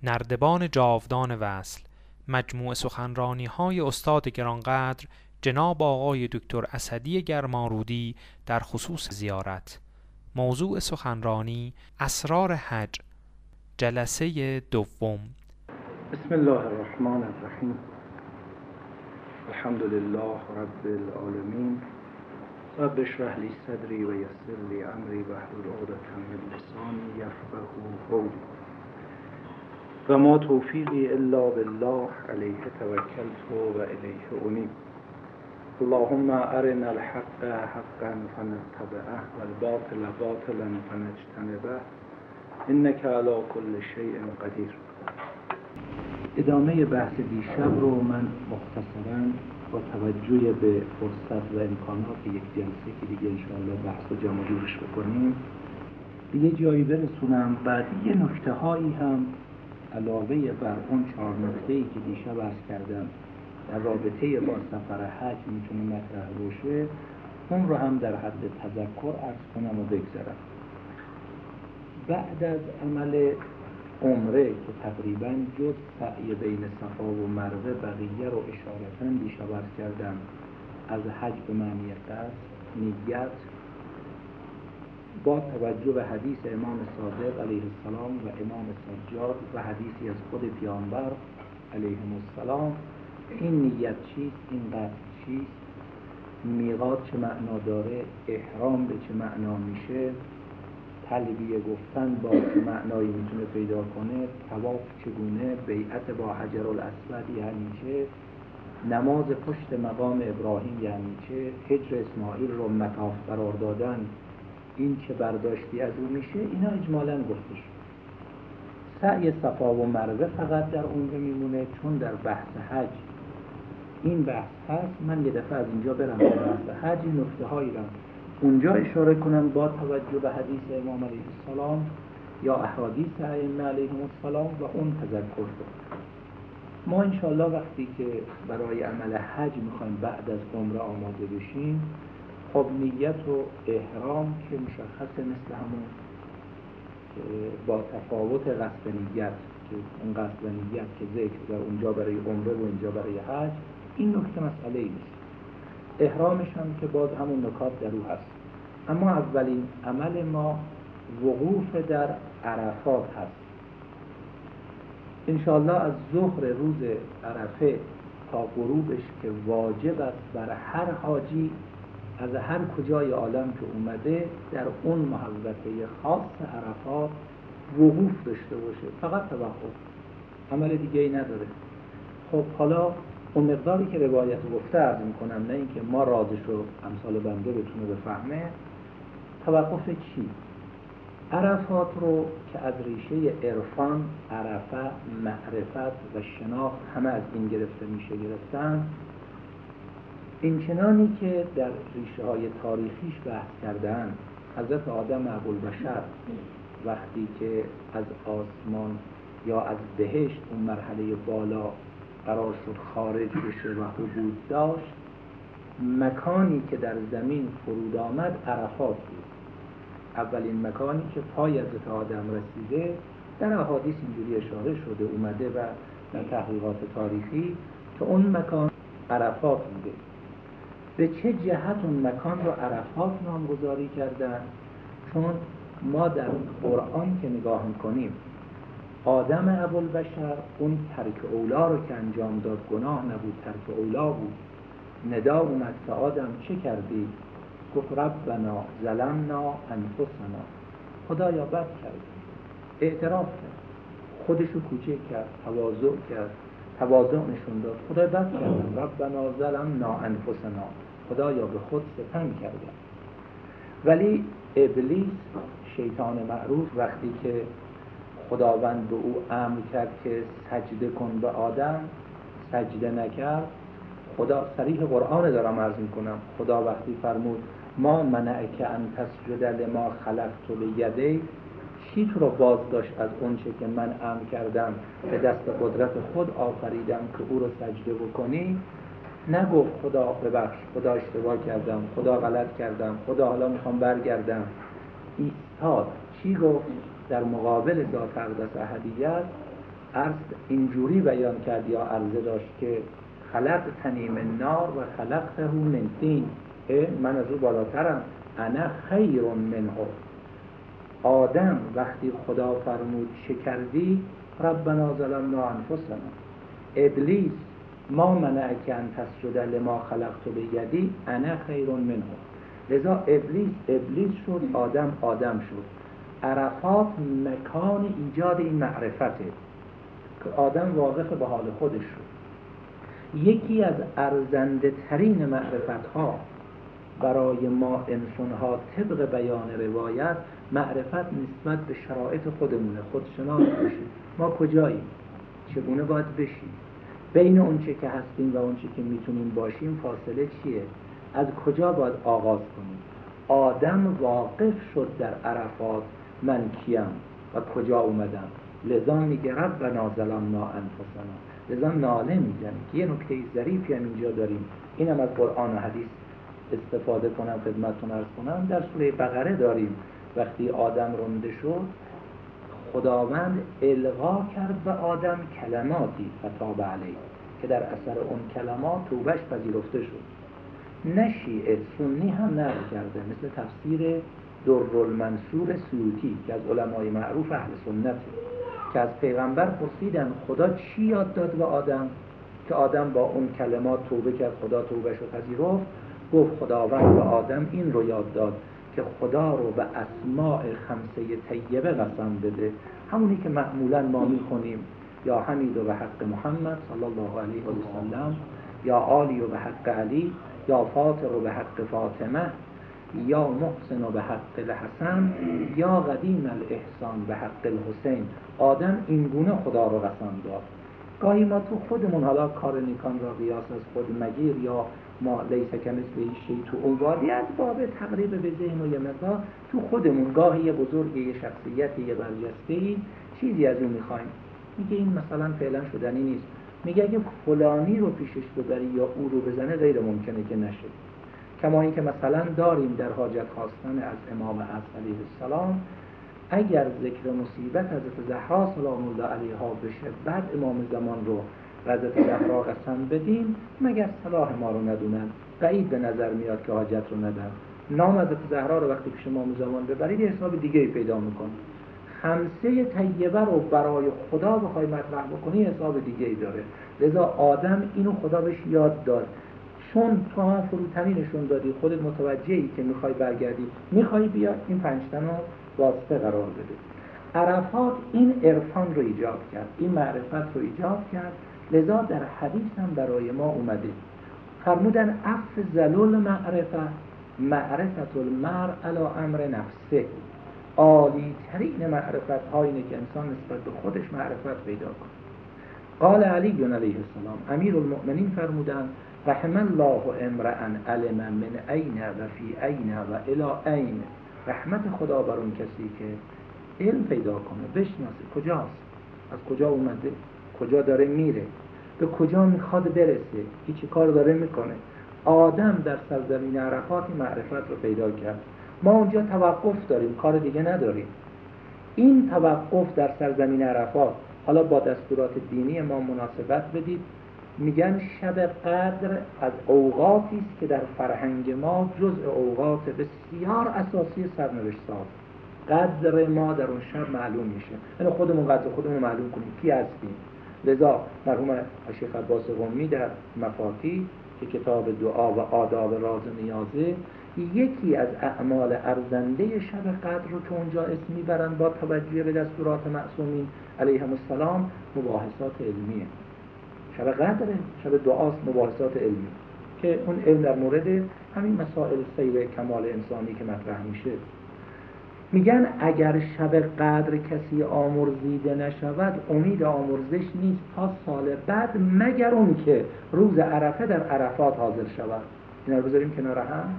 نردبان جاودان وصل، مجموع سخنرانی‌های استاد گرانقدر جناب آقای دکتر اسدی گرمارودی در خصوص زیارت. موضوع سخنرانی اسرار حج، جلسه دوم. بسم الله الرحمن الرحیم. الحمد لله رب العالمین. رب اشرح لی صدری و یسر لی امری واحلل عقدة من لسانی یفقهوا قولی. و ما توفیقی الا بالله علیه توکلت و الیه انیب. اللهم ارنا الحق حقا فنتبعه والباطل باطلا فنجتنبه انک علی کل شیء قدیر. ادامه بحث دیشب رو من مختصراً با توجه به فرصت و امکانات یک جلسه که دیگه انشاءالله بحث و جمع جورش بکنیم به یه جایی برسونم. بعد یه نکته هایی هم علاوه بر اون 4 نکته‌ای که دیشب عرض کردم در رابطه با سفر حج میتونه مطرح باشه، اون رو هم در حد تذکر عرض کنم و بگذرم. بعد از عمل عمره که تقریباً جز سعی بین صفا و مروه بقیه رو اشارتاً دیشب عرض کردم، از حج به معنی قصد، نیت، با توجه به حدیث امام صادق علیه السلام و امام سجاد و حدیثی از خود پیامبر علیه السلام، این نیت چیست، این قصد چیست، میقات چه معنا داره، احرام به چه معنا میشه، تلبیه گفتن با چه معنایی میتونه پیدا کنه، طواف چگونه، بیعت با حجر الاسود یعنی چه، نماز پشت مقام ابراهیم یعنی چه، هجر اسماعیل رو مطاف قرار دادن، این چه برداشتی از او میشه، اینا اجمالاً گفته شد. سعی صفا و مروه فقط در اونجا میمونه، چون در بحث حج این بحث هست. من یه دفعه از اینجا برم به بحث حج، این نکته هایی رو اونجا اشاره کنم با توجه به حدیث امام علیه السلام یا احادیث ائمه علیهم السلام و اون تذکر کنم. ما انشاءالله وقتی که برای عمل حج میخوایم بعد از عمره آماده بشیم، خب نیت و احرام که مشخصه مثل همون با تفاوت قصد نیت که اون قصد نیت که ذکر در اونجا برای عمره و اینجا برای حج، این نکته مسئله ای نیست. احرامش هم که باز همون نکات در او هست. اما اولین عمل ما وقوف در عرفات هست. انشاءالله از ظهر روز عرفه تا غروبش که واجب است بر هر حاجی از هر کجای عالم که اومده در اون محوطه خاص عرفات وقوف داشته باشه، فقط توقف، عمل دیگه ای نداره. خب حالا اون مقداری که روایت گفته عرض میکنم، نه اینکه ما رازش رو امثال بنده بتونه بفهمه. توقف چی؟ عرفات رو که از ریشه عرفان، عرفه، معرفت و شناخت همه از این گرفته میشه گرفتن. این چنانی که در ریشه های تاریخیش بحث کردن، حضرت آدم ابوالبشر وقتی که از آسمان یا از بهشت اون مرحله بالا قرار شد خارج بشه و حدود داشت، مکانی که در زمین فرود آمد عرفات بود. اولین مکانی که پای حضرت آدم رسیده در احادیث اینجوری اشاره شده اومده و در تحقیقات تاریخی که اون مکان عرفات بوده. به چه جهت اون مکان رو عرفات نامگذاری کردن؟ چون ما در قرآن که نگاه میکنیم آدم ابوالبشر اون ترک اولا رو که انجام داد گناه نبود، ترک اولا بود. ندا اومد که آدم چه کردی؟ گفت ربنا ظلمنا انفسنا، خدایا بد کرد، اعتراف کرد، خودشو کوچک کرد، تواضع نشون داد، خدای بد کردم، ربنا ظلمنا انفسنا، خدایا به خود ستم کردم. ولی ابلیس شیطان معروف وقتی که خداوند به او امر کرد که سجده کن به آدم، سجده نکرد. خدا صریح قرآن دارم عرض میکنم، خدا وقتی فرمود ما منعک ان تسجد لما خلقت بیدی، چی تو رو باز داشت از اون چه که من امر کردم به دست قدرت خود آفریدم که او رو سجده بکنی؟ نگفت خدا ببخش، خدا اشتباه کردم، خدا غلط کردم، خدا حالا میخوام برگردم. ایستاد. چی گفت؟ در مقابل ذات اقدس احدیت عرض اینجوری بیان کرد یا عرضه داشت که خلقتنی من نار و خلقته من طین، من از او بالاترم، انا خیر منه. آدم وقتی خدا فرمود چه کردی؟ ربنا ظلمنا انفسنا. ابلیس ما منعک ان تسجد لما خلقت بیدی انا خیر منه. لذا ابلیس شد، آدم شد. عرفات مکان ایجاد این معرفته که آدم واقف به حال خودش شد. یکی از ارزنده ترین معرفت ها برای ما انسان ها طبق بیان روایت، معرفت نسبت به شرایط خودمونه، خودشناس بشیم. ما کجاییم؟ چگونه باید بشیم؟ بین اون چه که هستیم و اون چه که میتونیم باشیم فاصله چیه؟ از کجا باید آغاز کنیم؟ آدم واقف شد در عرفات من کیم و کجا اومدم. لذا میگه ربنا ظلمنا انفسنا. لذا ناله میزنه که یه نکته ظریفی هم اینجا داریم، اینم از قرآن و حدیث استفاده کنم خدمتتون عرض کنم. در سوره بقره داریم وقتی آدم رنده شد، خداوند القا کرد به آدم کلماتی فتاب علیه که در اثر اون کلمات توبهش پذیرفته شد. نه شیعه، سنی هم نقل کرده، مثل تفسیر درالمنصور سیوطی که از علمای معروف اهل سنت که از پیغمبر پرسیدن خدا چی یاد داد به آدم که آدم با اون کلمات توبه کرد، خدا توبهش رو پذیرفت. گفت خداوند به آدم این رو یاد داد که خدا رو به اسماء خمسه طیبه قسم بده، همونی که معمولا ما میخونیم، یا حمید و به حق محمد صلی الله علیه و سلم، یا عالی و به حق علی، یا فاطر و به حق فاطمه، یا محسن و به حق الحسن، یا قدیم الاحسان به حق الحسین. آدم این گونه خدا رو قسم داد. گاهی ما تو خودمون حالا کار نیکان را قیاس از خود مگیر یا ما لیس کمثله شیء تو اون وادی از باب تقریب به ذهن و یه مقدار تو خودمون گاهی یه بزرگ، یه شخصیت، یه برجسته‌ای چیزی از اون میخوایم، میگه این مثلا فعلا شدنی نیست. میگه اگه فلانی رو پیشش ببری یا او رو بزنه غیر ممکنه که نشه. کما اینکه مثلا داریم در حاجت خواستن از امام عصر علیه السلام اگر ذکر مصیبت حضرت زهرا سلام الله علیها بشه بعد امام زمان رو حضرت زهرا قسم بدیم مگر صلاح ما رو ندونن، بعید به نظر میاد که حاجت رو ندن. نام حضرت زهرا رو وقتی پیش امام زمان ببرید یه حساب دیگه پیدا میکنه. خمسه طیبه رو برای خدا بخوای مطرح بکنی حساب دیگه ای داره. لذا آدم اینو خدا بهش یاد داد، چون تو هم فروتنی نشون دادی، خودت متوجهی که میخوای برگردی، میخوای بیا این 5 تا واسطه قرار بده. عرفات این عرفان رو ایجاد کرد، این معرفت رو ایجاد کرد. لذا در حدیث هم برای ما اومده فرمودن افضل المعرفه معرفت المرء علی امر نفسه. عالی ترین معرفت ها اینه که انسان نسبت به خودش معرفت پیدا کنه. قال علی علیه السلام، امیر المؤمنین فرمودن رحم الله امرأ علم من این و فی این و الی این. رحمت خدا بر اون کسی که علم پیدا کنه، بشناسه کجاست، از کجا اومده، کجا داره میره، به کجا میخواد برسه، کی چه کار داره میکنه. آدم در سرزمین عرفات معرفت رو پیدا کرد. ما اونجا توقف داریم، کار دیگه نداریم. این توقف در سرزمین عرفات، حالا با دستورات دینی ما مناسبت بدید، میگن شب قدر از اوقاتی است که در فرهنگ ما جزء اوقات بسیار اساسی سرنوشت ساز. قدر ما در اون شب معلوم میشه، یعنی خودمون قدر خودمون معلوم کنیم کی هستیم. لذا مرحوم شیخ عباس قمی در مفاتیح که کتاب دعا و آداب راز نیازه، یکی از اعمال ارزنده شب قدر رو که اونجا اسم میبرن با توجه به دستورات معصومین علیهم السلام مباحثات علمیه. شب قدره، شب دعاست، مباحثات علمی که اون علم در مورد همین مسائل سیر کمال انسانی که مطرح میشه. میگن اگر شب قدر کسی آمرزیده نشود امید آمرزش نیست تا سال بعد مگر اون که روز عرفه در عرفات حاضر شود. اینا رو بذاریم کنار هم.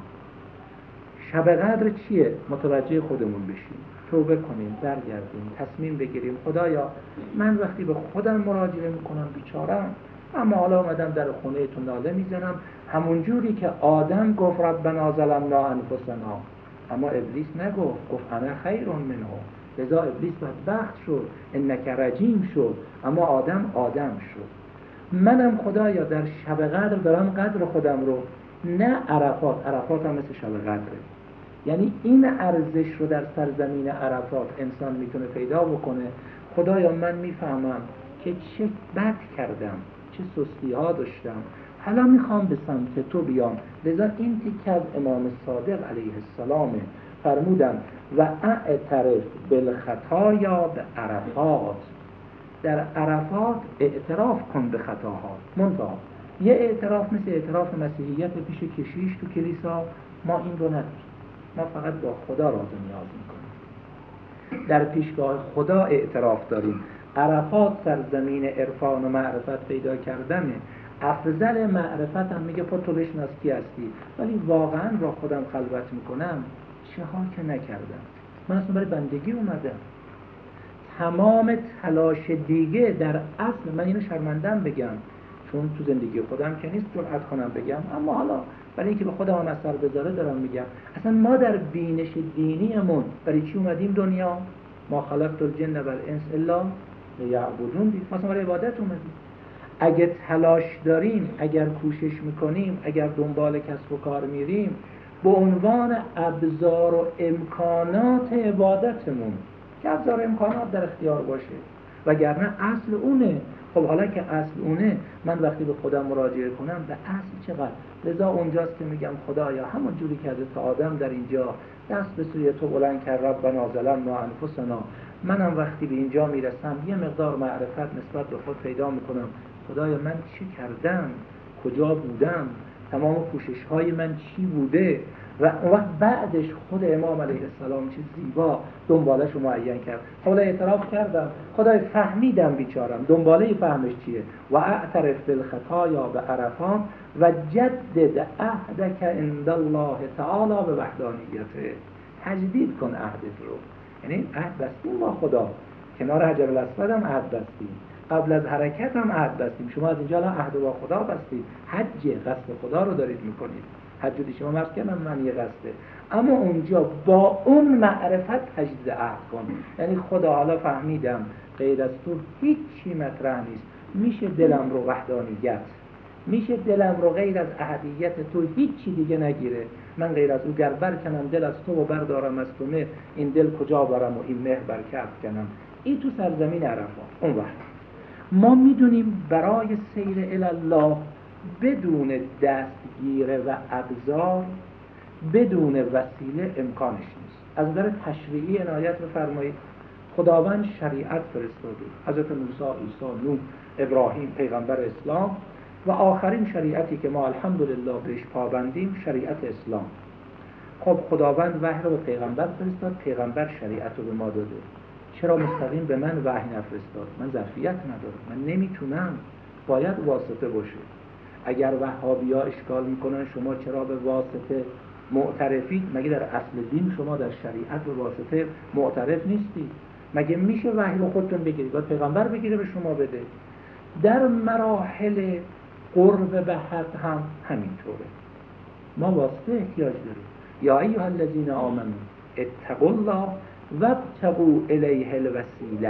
شب قدر چیه؟ متوجه خودمون بشیم، توبه کنیم، برگردیم، تصمیم بگیریم خدایا من وقتی به خودم مراجعه میکنم بیچارم، اما حالا اومدم در خونه تو ناله میزنم، همون جوری که آدم گفت ربنا ظلمنا انفسنا، اما ابلیس نگفت، گفت انا خیر منه. لذا ابلیس بدبخت شد، انک رجیم شد، اما آدم شد. منم خدایا در شب قدر دارم قدر خودم رو، نه عرفات هم مثل شب قدره. یعنی این ارزش رو در سرزمین عرفات انسان میتونه پیدا بکنه. خدایا من میفهمم که چه بد کردم، چه سستی ها داشتم، حالا میخوام به سمت تو بیام. لذا این تیکه از امام صادق علیه السلام فرمودن و اعترف بالخطایا به عرفات، در عرفات اعتراف کن به خطاها. منتها یه اعتراف مثل اعتراف مسیحیت پیش کشیش تو کلیسا، ما این رو نداریم. ما فقط با خدا راز و نیاز میکنیم، در پیشگاه خدا اعتراف داریم. عرفات سرزمین عرفان و معرفت پیدا کردنه. افضل معرفت هم میگه تو بشناس کی هستی، ولی واقعا با خودم خلوت میکنم چه ها که نکردم. من اصلا برای بندگی اومدم. تمام تلاش دیگه در اصل، من اینو شرمندم بگم چون تو زندگی خودم که نیست جرأت کنم بگم، اما حالا برای اینکه به خودم هم اثر بذاره دارم میگم، اصلا ما در بینش دینیمون برای چی اومدیم دنیا؟ ما خلقت الجن والانس الا لیعبدون، ما اصلا برای عبادت اومدیم. اگه تلاش داریم، اگر کوشش میکنیم، اگر دنبال کسب و کار میریم، به عنوان ابزار و امکانات عبادتمون که ابزار و امکانات در اختیار باشه، وگرنه اصل اونه. خب حالا که اصل اونه، من وقتی به خودم مراجعه کنم به اصل چقدر؟ لذا اونجاست که میگم خدایا همون جوری که حضرت آدم در اینجا دست به سوی تو بلند کرد، ربنا ظلمنا انفسنا، منم وقتی به اینجا میرسم یه مقدار معرفت نسبت به خود پیدا میکنم. خدایا من چی کردم؟ کجا بودم؟ تمام کوشش های من چی بوده؟ و اون وقت بعدش خود امام علیه السلام چه زیبا دنبالش رو معین کرد. حالا اعتراف کردم، خدای فهمیدم بیچارم، دنباله فهمش چیه؟ و اعترف بالخطایا به عرفات و جدد عهدک عند الله تعالی به وحدانیته. تجدید کن عهدت رو، یعنی عهد بستیم با خدا، کنار حجر الاسود هم عهد بستیم، قبل از حرکت هم عهد بستیم. شما از اینجا الان عهد با خدا بستید، حج قصد خدا رو دارید میکنید. حج شما مرز کردم من یه قصده، اما اونجا با اون معرفت تجدید عهد کن. یعنی خدا حالا فهمیدم غیر از تو هیچی مطرح نیست، میشه دلم رو وحدانیت، میشه دلم رو غیر از احدیت تو هیچی دیگه نگیره. من غیر از او گر برکنم دل از تو و بردارم از تو مهر، این دل کجا برم و این مهر بر کف کنم. این تو سرزمین عرفات. اون وقت ما میدونیم برای سیر الله بدون دستگیره و ابزار، بدون وسیله امکانش نیست. از نظر تشریعی عنایت بفرمایید، خداوند شریعت فرستاده، حضرت موسی، عیسی، نوح، ابراهیم پیغمبر اسلام و آخرین شریعتی که ما الحمدلله بهش پابندیم شریعت اسلام. خب خداوند وحی رو به پیغمبر فرستاد، پیغمبر شریعت رو به ما داده. چرا مستقیم به من وحی نفرستاد؟ من ظرفیت ندارم، من نمیتونم، باید واسطه باشه. اگر وهابی‌ها اشکال میکنن شما چرا به واسطه معترفید؟ مگه در اصل دین شما در شریعت به واسطه معترف نیستید؟ مگه میشه وحی رو خودتون بگیرید؟ باید پیغمبر بگیره به شما بده. در مراحل قرب به حق هم همینطوره، ما واسطه احتیاج داریم. یا ایها الذین آمنوا اتقوا الله وابتغوا الیه الوسیله،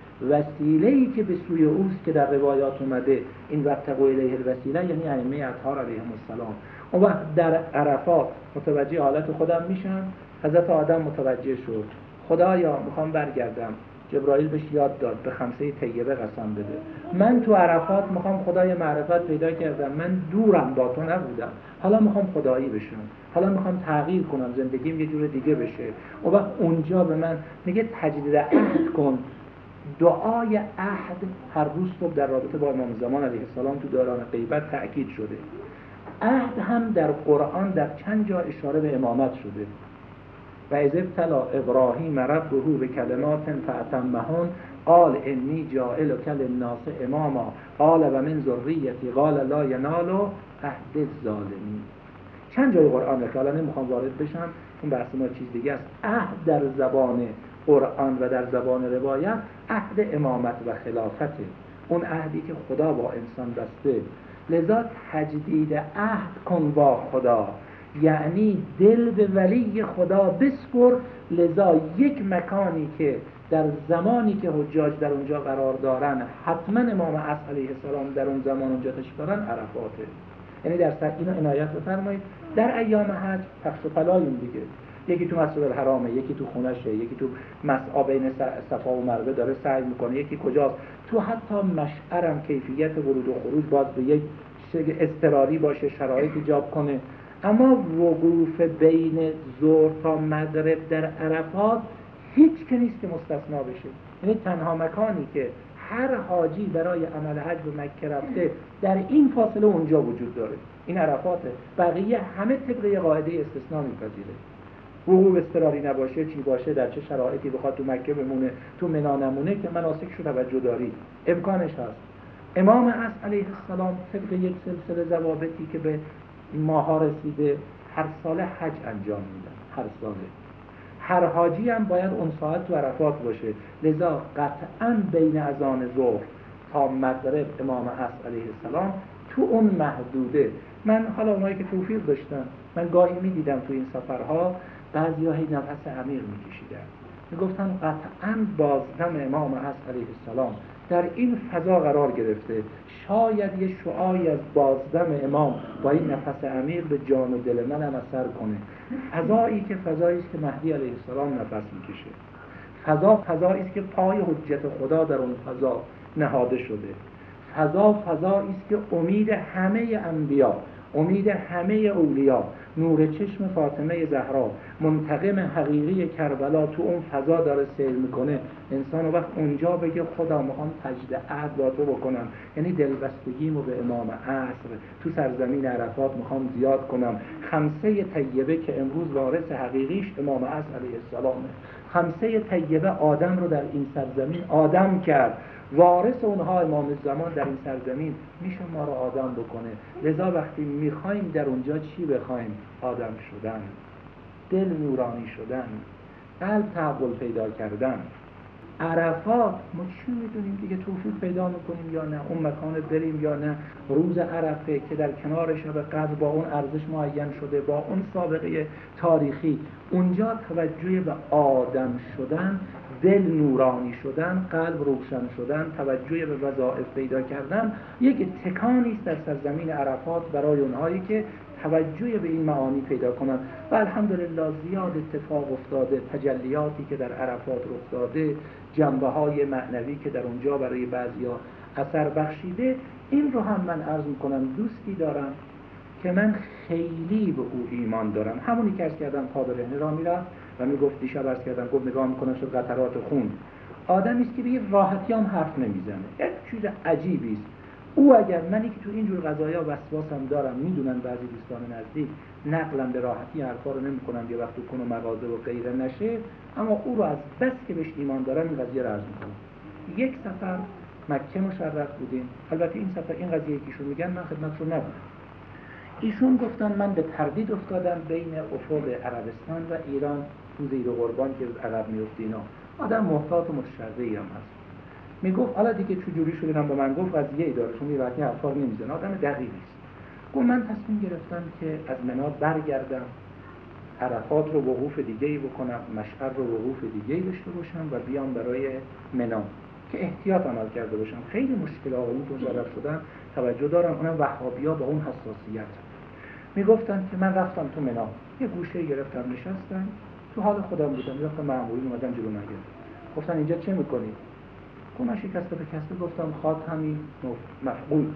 وسیله‌ای که به سوی اوست که در روایات اومده این وابتغوا الیه الوسیله یعنی ائمه اطهار علیهم السلام. اون وقت در عرفات متوجه حالت خودم میشم. حضرت آدم متوجه شد، خدایا میخوام برگردم. جبرائیل بهش یاد داد به خمسه طیبه قسم بده. من تو عرفات میخوام خدای معرفت پیدا کردم، من دورم با تو نبودم، حالا میخوام خدایی بشم، حالا میخوام تغییر کنم، زندگیم یه جور دیگه بشه. اون وقت اونجا به من میگه تجدید عهد کن. دعای عهد هر روز صبح در رابطه با امام زمان علیه السلام تو دوران غیبت تأکید شده. عهد هم در قرآن در چند جا اشاره به امامت شده. و اذ ابتلی ابراهیم ربه بکلمات فاتمهن قال انی جاعلک للناس اماما قال و من ذریتی قال لا ینال عهد الظالمین. چند جای قرآن که حالا نمیخوام وارد بشم، اون بحث ما چیز دیگه است. عهد در زبان قرآن و در زبان روایت عهد امامت و خلافته، اون عهدی که خدا با انسان بسته. لذا تجدید عهد کن با خدا، یعنی دل به ولی خدا بسپر. لذا یک مکانی که در زمانی که حجاج در اونجا قرار دارن حتما امام عصر علیه السلام در اون زمان اونجا تشریف دارن، عرفاته. یعنی در سر اینو عنایت بفرمایید. در ایام حج پخش و پلایم دیگه، یکی تو مسجد الحرامه، یکی تو خونشه، یکی تو مسعی بین صفا و مروه داره سعی میکنه، یکی کجاست. تو حتی مشعرم کیفیت ورود و خروج باز به یک اضطراری باشه، شرایط ایجاب کنه. اما وقوف بین ظهر تا مغرب در عرفات هیچ که نیست که مستثنا بشه. یعنی تنها مکانی که هر حاجی برای عمل حج به مکه رفته در این فاصله اونجا وجود داره، این عرفاته. بقیه همه طبق قاعده استثناء میپذیره. وقوع اضطراری نباشه، چی باشه، در چه شرایطی بخواد تو مکه بمونه، تو منا نمونه، که مناسکش رو توجه داری، امکانش هست. امام عصر علیه السلام طبق یک سلسله ضوابطی که به ماها رسیده هر سال حج انجام میدن. هر ساله هر حاجی هم باید اون ساعت تو عرفات باشه. لذا قطعاً بین اذان ظهر تا مغرب امام عصر علیه السلام تو اون محدوده. من حالا اونایی که توفیق داشتن، من گاهی میدیدم تو این سفرها بعضیا هی نفس عمیق میکشیدن، میگفتن قطعاً بازدم امام عصر علیه السلام در این فضا قرار گرفته. شاید یه شعاعی از بازدم امام با این نفس عمیق به جان و دل من هم اثر کنه. فضایی که فضایی است که مهدی علیه السلام نفس میکشه. فضایی است که پای حجت خدا در اون فضا نهاده شده. فضایی است که امید همه انبیا، امید همه اولیا، نور چشم فاطمه زهرا، منتقم حقیقی کربلا تو اون فضا داره سیر میکنه. انسان وقت اونجا بگه خدا میخوام تجدید عهد با تو بکنم، یعنی دلبستگیمو به امام عصر تو سرزمین عرفات میخوام زیاد کنم. خمسه طیبه که امروز وارث حقیقیش امام عصر علیه السلامه. خمسه طیبه آدم رو در این سرزمین آدم کرد، وارث اونها امام زمان در این سرزمین میشه ما رو آدم بکنه. لذا وقتی میخوایم در اونجا چی بخوایم؟ آدم شدن، دل نورانی شدن، قلب تحول پیدا کردن. عرفات ما چی میدونیم دیگه، توفیق پیدا میکنیم یا نه، اون مکان بریم یا نه. روز عرفه که در کنار شب قدر با اون ارزش معین شده، با اون سابقه تاریخی، اونجا توجه به آدم شدن، دل نورانی شدن، قلب روشن شدن، توجه به وظایف پیدا کردن، یک تکانی است در سرزمین عرفات برای اونهایی که توجه به این معانی پیدا کنن. و الحمدلله زیاد اتفاق افتاده، تجلیاتی که در عرفات رخ داده، جنبه های معنوی که در اونجا برای بعضیا اثر بخشیده. این رو هم من عرض میکنم، دوستی دارم که من خیلی به او ایمان دارم، همونی که عرض کردم پا برهنه را میرفت و میگفت، دیشب عرض کردم گفت نگاه میکنم شد قطرات خون. آدمی است که به راحتی هم حرف نمیزنه، یک چیز عجیبی است. او اگر منی که تو اینجور قضایا وسواسم دارم، میدونن بعضی دوستان نزدیک نقلم به راحتی حرفا رو نمیکنم یه وقت کنه مغازه و غیره نشه، اما او رو از بس که بهش ایمان دارم این قضیه رو عرض میکنم. یک سفر مکه مشرف بودیم، البته این سفر این قضیه که ایشون میگن من خدمت رو نبودم. ایشون گفتن من به تردید افتادم بین افق عربستان و ایران، تو زیر قربان که عقب میفته اینا. آدم محتاط و متشرعی هم هست. میگفت حالا دیگه چجوری شدم با من گفت قضیه ای داره، چون راحتی حرفا نمیزنه، آدم دقیقی است. گفت من تصمیم گرفتم که از منا برگردم، عرفات رو وقوف دیگه‌ای بکنم، مشعر رو وقوف دیگه‌ای داشته باشم و بیام برای منا که احتیاط عمل کرده باشم. خیلی مشکل آقایون که ضرر شدن توجه دارم، اونم وهابی‌ها با اون حساسیت. میگفتن که من رفتم تو منا، یه گوشه گرفتم نشستم، تو حال خودم بودم، رفتم مأمورین اومدن جلو من گفتن اینجا چه می‌کنی؟ گفتم شکسته به کسته، گفتم خاتمی مفقود،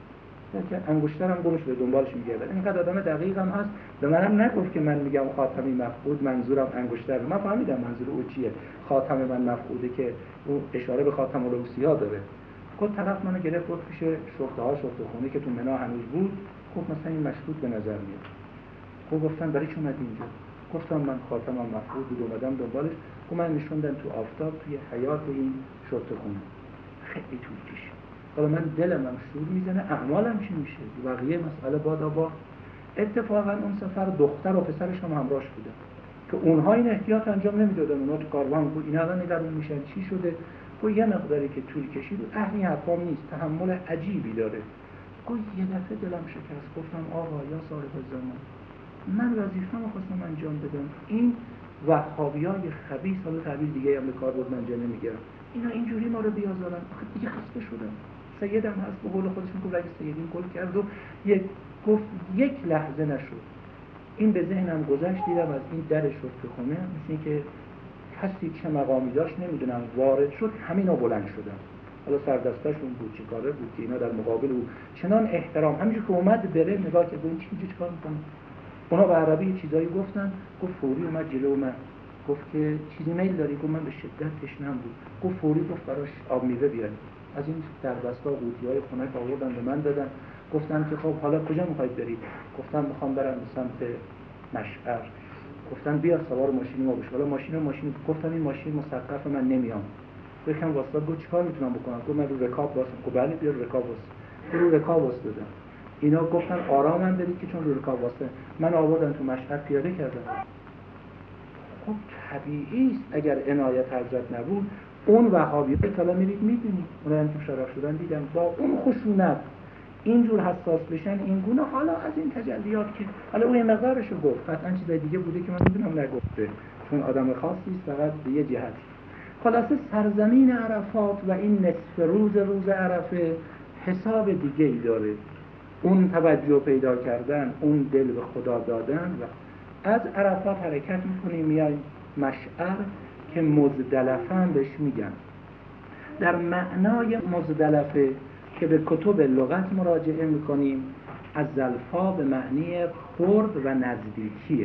که انگشترم گمش به دنبالش میگردن. اینقدر آدم دقیقم هست، به منم نگفت که من میگم خاتمی مفقود منظورم انگشتر. من فهمیدم منظور او چیه، خاتم من مفقوده که او اشاره به خاتم العروسیا داره. خود طرف منو گرفت بود پیش شرطه خونه که تو منا هنوز بود. گفت مثلا این مشروط به نظر میاد. خب گفتن برای چی اومدی اینجا؟ گفتم من خاتمم مفقود بود اومدم دنبالش. گفت من نشوندن تو آفتاب توی حیاط این شرطه خونه. خیلی طول کشید. حالا من دلم هم شور میزنه، اعمالم چی میشه؟ بقیه مسئله با اتفاقا اون سفر دختر و پسرش هم همراهش بودن که اونها این احتیاط انجام نمیدادن. اونها تو کاروان بود، اینا الان نگران میشن چی شده. گفت یه مقداری که طول کشید، اهل حرفا نیست، تحمل عجیبی داره. گفت یه دفعه دلم شکست. گفتم آقا یا صاحب زمان، من وظیفه‌مو خواستم انجام بدم. این وهابیای خبیث، حالا تعبیر دیگه هم به کار بود من جا نمیگیرم، اینا اینجوری ما رو بیازارن. آخه دیگه خسته شدم. سیدم هست به قول خودش میگه اگه سیدین گل کرد و گفت یک لحظه نشد. این به ذهنم گذشت، دیدم از این در شرف خونه مثل این که کسی چه مقامی داشت نمیدونم وارد شد، همینا بلند شدن. حالا سردستاشون بود چه کاره بود که اینا در مقابل او چنان احترام، همینجور که اومد بره نگاه کرد این چی کار میکنه. اونا به عربی چیزایی گفتن، گفت فوری اومد جلو من گفت که چیزی میل داری؟ گفت من به شدت تشنه‌ام بود. گفت فوری گفت براش آب میوه بیارید. از این دربستا قوطی‌های خنک آوردن به من دادن. گفتن که خب حالا کجا می‌خواید برید؟ گفتم می‌خوام برم به سمت مشعر. گفتن بیا سوار ماشین ما بش. حالا ماشین گفتم این ماشین مسقف من نمیام. یکم واسطه گفت چیکار میتونم بکنم؟ گفت من رو رکاب واسم. گفت بله بیا رو رکاب واس. رو رکاب واس دادم. اینا گفتن آرامم برید که چون رو رکاب واسه من آوردن تو مشهد پیاده کردم. خب طبیعی است اگر عنایت حضرت نبود اون وهابی‌ها حالا میرید میبینید اونایی که شرف شدن دیدم با اون خشونت اینجور حساس بشن این گونه. حالا از این تجلیات که حالا اون یه مقدارشو گفت، قطعا چیزای دیگه بوده که من میدونم نگفته چون آدم خاصی است، فقط به یه جهت. خلاصه سرزمین عرفات و این نصف روز عرفه حساب دیگه ای داره. اون توجه پیدا کردن، اون دل به خدا دادن. و از عرفات حرکت میکنیم میایم مشعر که مزدلفه هم بهش میگن. در معنای مزدلفه که به کتب لغت مراجعه میکنیم، از زلفا به معنی قرب و نزدیکیه.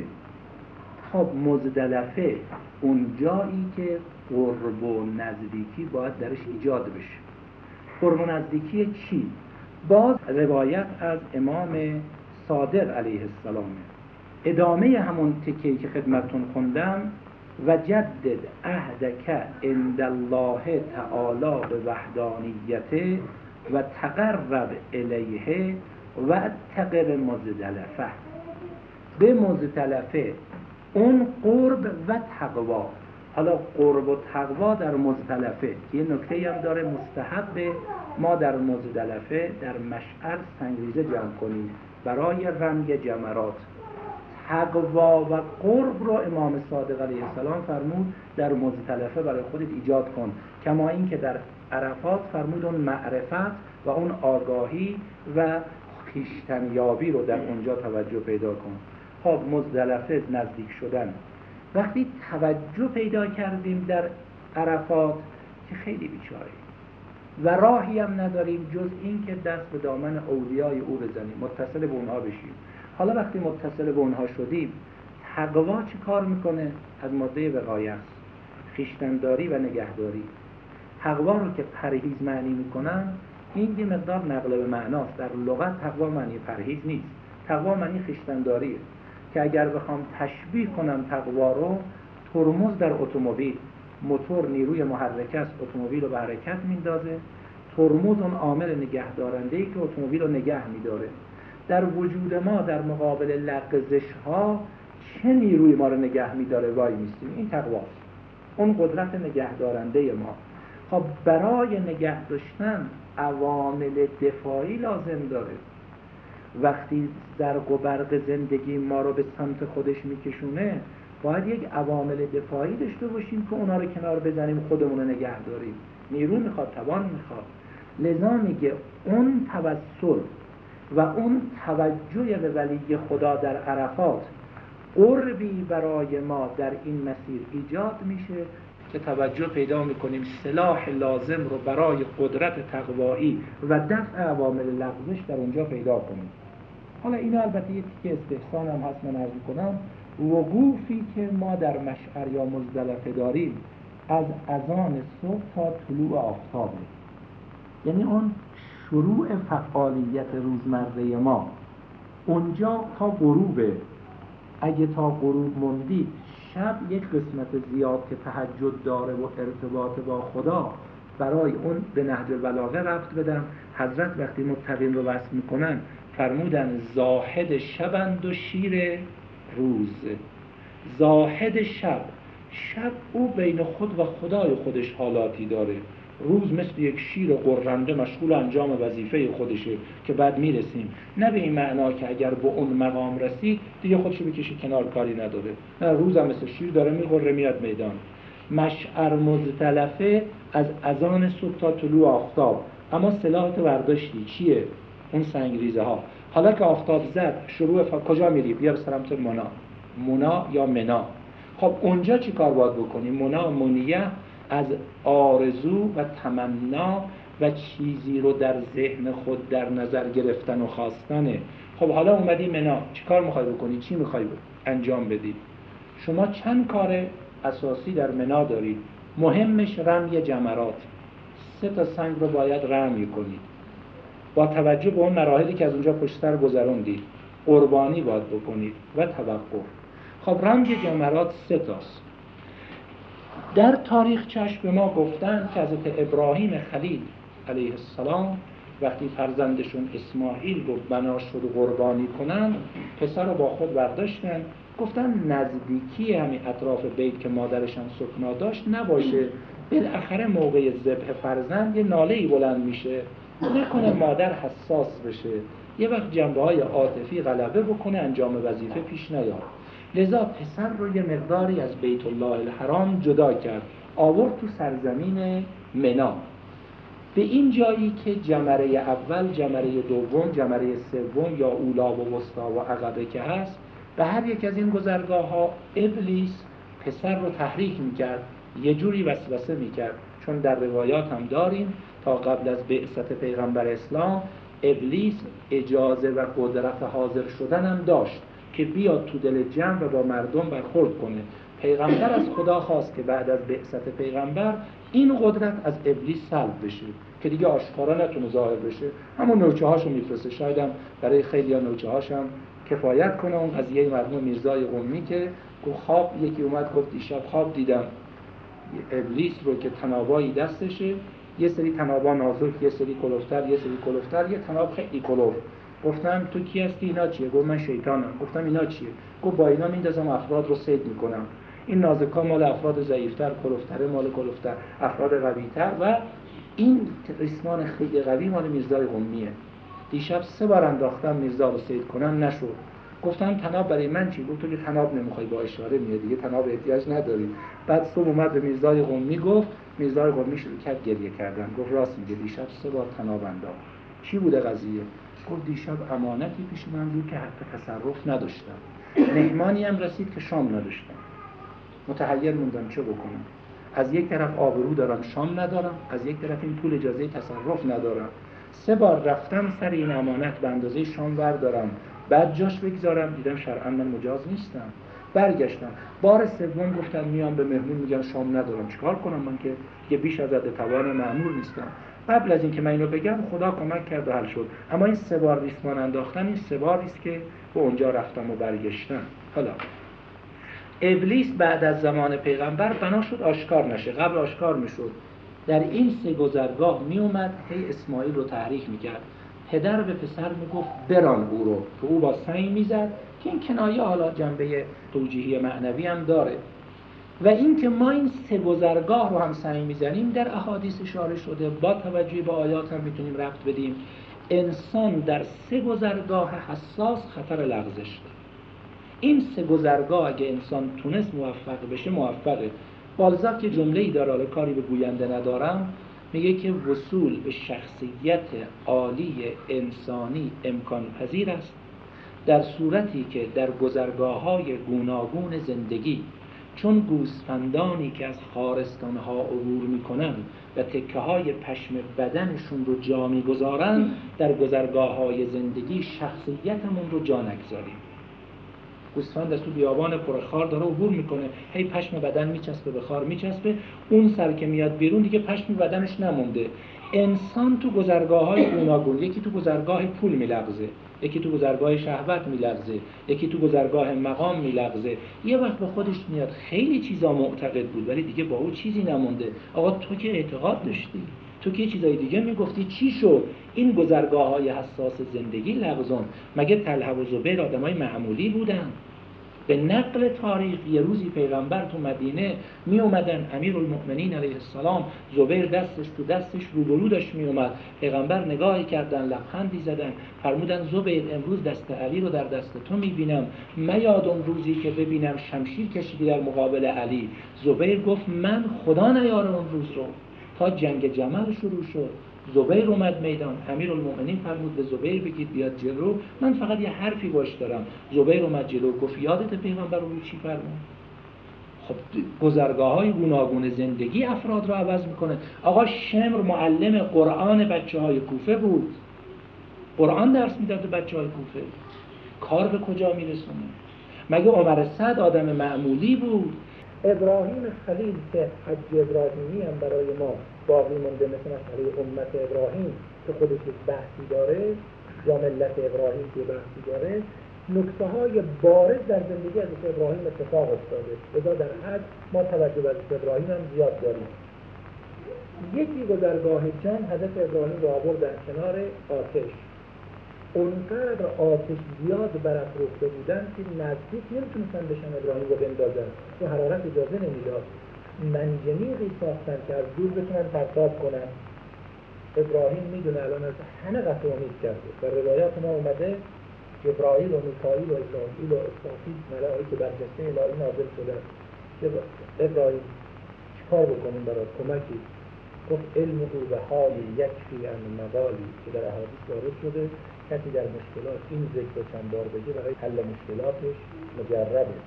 خب مزدلفه اون جایی که قرب و نزدیکی باید درش ایجاد بشه. قرب و نزدیکی چی؟ باز روایت از امام صادق علیه السلام، ادامه همون تکه‌ای که خدمتتون خوندم، و جدد عهدک عند الله تعالی به وحدانیته و تقرب الیه و اتقر مزدلفه. به مزدلفه اون قرب و تقوا. حالا قرب و تقوا در مزدلفه که یه نکته هم داره، مستحب ما در مزدلفه در مشعر سنگریزه جمع کنیم برای رمی جمرات. تقوا و قرب رو امام صادق علیه السلام فرمود در مزدلفه برای خودت ایجاد کن، کما این که در عرفات فرمود اون معرفت و اون آگاهی و خویشتنیابی رو در اونجا توجه پیدا کن. خب مزدلفه نزدیک شدن. وقتی توجه پیدا کردیم در عرفات که خیلی بیچاریم و راهی هم نداریم جز این که دست به دامن اولیای او بزنیم، متصل به اونها بشیم. حالا وقتی متصل به اونها شدیم، تقوا چی کار میکنه؟ از ماده وقایه است، خویشتن‌داری و نگهداری. تقوا رو که پرهیز معنی میکنن، این یه مقدار نقل به معناست. در لغت تقوا معنی پرهیز نیست، تقوا معنی خویشتن‌داریه. که اگر بخوام تشبیه کنم تقوا رو، ترمز در اتومبیل، موتور نیروی محرک است، اتومبیل رو به حرکت میندازه. ترمز اون عامل نگهدارنده‌ای که اتومبیل رو نگه میداره. در وجود ما در مقابل لغزش ها چه نیروی ما رو نگه میداره؟ وای میستیم. این تقواست، اون قدرت نگهدارنده ما. خب برای نگه داشتن عوامل دفاعی لازم داره. وقتی زرق و برق زندگی ما رو به سمت خودش میکشونه، باید یک عوامل دفاعی داشته باشیم که اونا رو کنار بزنیم، خودمون رو نگه داریم. نیرو میخواد، توان میخواد. لذا میگه اون توسل و اون توجه به ولی خدا در عرفات قربی برای ما در این مسیر ایجاد میشه که توجه پیدا میکنیم سلاح لازم رو برای قدرت تقوایی و دفع عوامل لغزش در اونجا پیدا کنیم. حالا اینا البته یه تیکه استحسان هم هست من عرض کنم. وقوفی که ما در مشعر یا مزدلفه داریم از اذان صبح تا طلوع آفتابه، یعنی اون شروع فعالیت روزمره ما اونجا تا غروبه. اگه تا غروب موندید، شب یک قسمت زیاد که تهجد داره و ارتباط با خدا، برای اون به نهج البلاغه ربط بدم. حضرت وقتی متقین رو وصف میکنن فرمودن زاهد شبند و شیر روز. زاهد شب او بین خود و خدای خودش حالاتی داره. روز مثل یک شیر غرنده مشغول انجام وظیفه خودشه که بعد میرسیم. نه به این معنا که اگر به اون مقام رسید دیگه خودشو بکشه کنار، کاری نداره. نه، روز هم مثل شیر داره میغره میاد میدان. مشعر مزدلفه از اذان صبح تا طلوع آفتاب. اما سلاحت برداشتی چیه؟ اون سنگریزه ها. حالا که آفتاب زد کجا میری؟ بیا به سمت منا یا منا. خب اونجا چی کار باید بکنی؟ منا منیه از آرزو و تمنا و چیزی رو در ذهن خود در نظر گرفتن و خواستنه. خب حالا اومدی منا، چی کار میخوای بکنی؟ چی میخوای انجام بدی؟ شما چند کار اساسی در منا دارید. مهمش رمی جمرات. 3 سنگ رو باید رمی کنید با توجه به اون مراحلی که از اونجا پشت سر گذروندید. قربانی باید بکنید و توقف. خب رمی جمرات 3 تاست. در تاریخچه‌اش به ما گفتن که حضرت ابراهیم خلیل علیه السلام وقتی فرزندشون اسماعیل رو بنا شد قربانی کنن، پسر رو با خود برداشتن، گفتن نزدیکی همین اطراف بیت که مادرش هم سکنا داشت نباشه. بالاخره موقع ذبح فرزند یه ناله‌ای بلند میشه، نکنه مادر حساس بشه، یه وقت جنبه‌های عاطفی غلبه بکنه، انجام وظیفه پیش نیاد. لذا پسر رو یه مقداری از بیت الله الحرام جدا کرد، آورد تو سرزمین منا، به این جایی که جمره اول، جمره دوم، جمره سوم یا اولا و وسطا و عقبه که هست، به هر یک از این گذرگاه ها ابلیس پسر رو تحریک میکرد، یه جوری وسوسه میکرد. چون در روایات هم داریم تا قبل از بعثت پیغمبر اسلام ابلیس اجازه و قدرت حاضر شدن هم داشت که بیاد تو دل جمع و با مردم برخورد کنه. پیغمبر از خدا خواست که بعد از بعثت پیغمبر این قدرت از ابلیس سلب بشه که دیگه آشکارا نتونه ظاهر بشه. همون نوچه هاشو میفرسته، شاید هم برای خیلی ها نوچه هاشم کفایت کنه. اون قضیه مرحوم میرزای قمی که خواب یکی اومد گفت دیشب خواب دیدم ابلیس رو که تنابایی دستشه، یه سری تنابا نازک، یه سری کلوفتر، یه سری کلوفتر، یه تناب خیلی کلوف. گفتم تو کی هستی؟ اینا چیه؟ گفت من شیطانم. گفتم اینا چیه؟ گفت با اینا میندازم افراد رو صید میکنم. این نازکا مال افراد ضعیفتر، کلوفتر مال کلوفتر، افراد قویتر، و این ریسمان خیلی قوی مال میرزای قمیه. دیشب 3 بار انداختم میرزا رو صید کنم، نشد. گفتم تناب برای من چی؟ گفت تو که تناب نمیخوای، با اشاره میاد دیگه، تناب احتیاج نداری. بعد صبح اومد به میرزای قمی گفت، میرزای قمی شروع کرد گریه کردن. گفت راست میگه، دیشب 3 بار تناب انداخت. چی بوده قضیه؟ گفت دیشب امانتی پیش من بود که حق تصرف نداشتم، مهمانی هم رسید که شام نداشتم، متحیر موندم چه بکنم. از یک طرف آبرو دارم، شام ندارم، از یک طرف این پول اجازه تصرف ندارم. 3 بار رفتم سر این امانت به اندازه شام بردارم، بعد جاش بگذارم، دیدم شرعاً من مجاز نیستم. برگشتم، بار سوم گفتم میام به مهمون میگم شام ندارم، چیکار کنم من که دیگه بیش از حد توان مأمور نیستم. قبل از اینکه من اینو بگم خدا کمک کرد و حل شد. اما این 3 بار ریسمان انداختن، این 3 باری است که به اونجا رفتم و برگشتم. حالا ابلیس بعد از زمان پیغمبر بنا شد آشکار نشه، قبل آشکار میشد. در این 3 گذرگاه میومد هی اسماعیل رو تحریک میکرد. پدر به پسر میگفت بران او رو، که او با سنگ میزد، که این کنایه حالا جنبه توجیهی معنوی هم داره. و این که ما این 3 گذرگاه رو هم سنگ میزنیم در احادیث اشاره شده، با توجه به آیات هم میتونیم ربط بدیم. انسان در 3 گذرگاه حساس خطر لغزش داره. این 3 گذرگاه اگه انسان تونست موفق بشه موفقه. بالزاک یه جمله‌ای داره، حالا کاری به گوینده ندارم، میگه که وصول به شخصیت عالی انسانی امکان پذیر است در صورتی که در گذرگاه‌های گوناگون زندگی، چون گوسفندانی که از خارستان‌ها عبور می‌کنند و تکه‌های پشم بدنشون رو جا می‌گذارند، در گذرگاه‌های زندگی شخصیتمون رو جا نگذاریم. گوسفند از تو بیابان پر خار داره عبور میکنه، هی پشم بدن میچسبه به خار میچسبه، اون سر که میاد بیرون دیگه پشم بدنش نمونده. انسان تو گذرگاه‌های گوناگون، یکی تو گذرگاه پول میلغزه، یکی تو گذرگاه شهوت میلغزه، یکی تو گذرگاه مقام میلغزه. یه وقت به خودش میاد خیلی چیزا معتقد بود ولی دیگه با او چیزی نمونده. آقا تو که اعتقاد داشتی، تو که چیزای دیگه میگفتی، چی شد؟ این گذرگاه‌های حساس زندگی لغزون. مگه طلحه و زبیر آدمای معمولی بودن؟ به نقل تاریخ یه روزی پیغمبر تو مدینه می اومدن، امیرالمؤمنین علیه السلام زبیر دستش تو دستش روبرودش می اومد، پیغمبر نگاهی کردن، لبخندی زدن، فرمودن زبیر امروز دست علی رو در دست تو می بینم، میاد اون روزی که ببینم شمشیر کشیدی در مقابل علی. زبیر گفت من خدا نیاره اون روز رو. تا جنگ جمل شروع شد، زبیر اومد میدان، امیرالمؤمنین فرمود به زبیر بگید بیاد جلو، من فقط یه حرفی باش دارم. زبیر اومد جلو، گفت یادت پیغمبر رو چی فرمود؟ خب گذرگاه‌های گوناگون زندگی افراد رو عوض میکنه. آقا شمر معلم قرآن بچه‌های کوفه بود، قرآن درس میداد به بچه‌های کوفه. کار به کجا میرسونه؟ مگه عمر سعد آدم معمولی بود؟ ابراهیم خلیل که حج ابراهیمی هم برای ما باقی مونده، مثل مسئله امت ابراهیم که خودش یک بحثی داره، یا ملت ابراهیم که بحثی داره، نکته های بارز در زندگی حضرت ابراهیم اتفاق افتاده. لذا در حج ما توجه به حضرت ابراهیم هم زیاد داریم. یکی گذرگاه جان حضرت ابراهیم رو آورد در کنار آتش، اونقدر آتش زیاد برافروخته بودن که نزدیک نمیتونستن بشن ابراهیم رو بندازن، تو حرارت اجازه نمیداد. منجنیقی ساختن که از دور بتونن پرتاب کنن. ابراهیم میدونه الان از همه قطع امید کرده. در روایات ما اومده جبرائیل و میکائیل و اسرافیل و اسرافیل ملائکه برجسته الهی نازل شدن که ابراهیم چیکار بکنیم برات، کمکی؟ گفت علمه به حالی یکفی عن مقالی، که در احادیث وارد شده کسی در مشکلات این ذکر چند بار بگه برای حل مشکلاتش مجربه.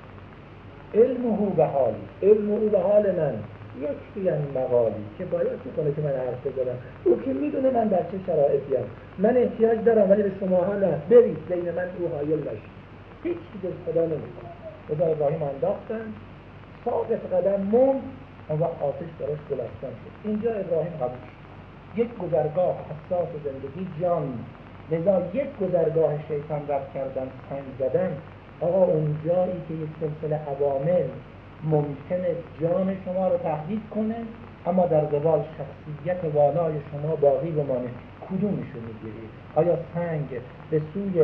علمه به حالی، علم او به حال من یکفی عن مقالی، که باید میکنه که من حرف بزنم، او که میدونه من در چه شرایطیم، من احتیاج دارم ولی به شماها نه، برید بین من او حایل نشید، هیچ چیز خدا نمیکنه. خدا ابراهیم انداختن، ثابت قدم موند و آتش براش گلستان شد. اینجا ابراهیم قبول شد. یک گذرگاه حساس زندگی جان، لذا یک گذرگاه شیطان رد کردن، سنگ زدن. آقا اون جایی که یک سلسله عوامل ممکنه جان شما رو تهدید کنه اما در قبال شخصیت والای شما باقی بمانه، کدومشو میگیری؟ آیا سنگ به سوی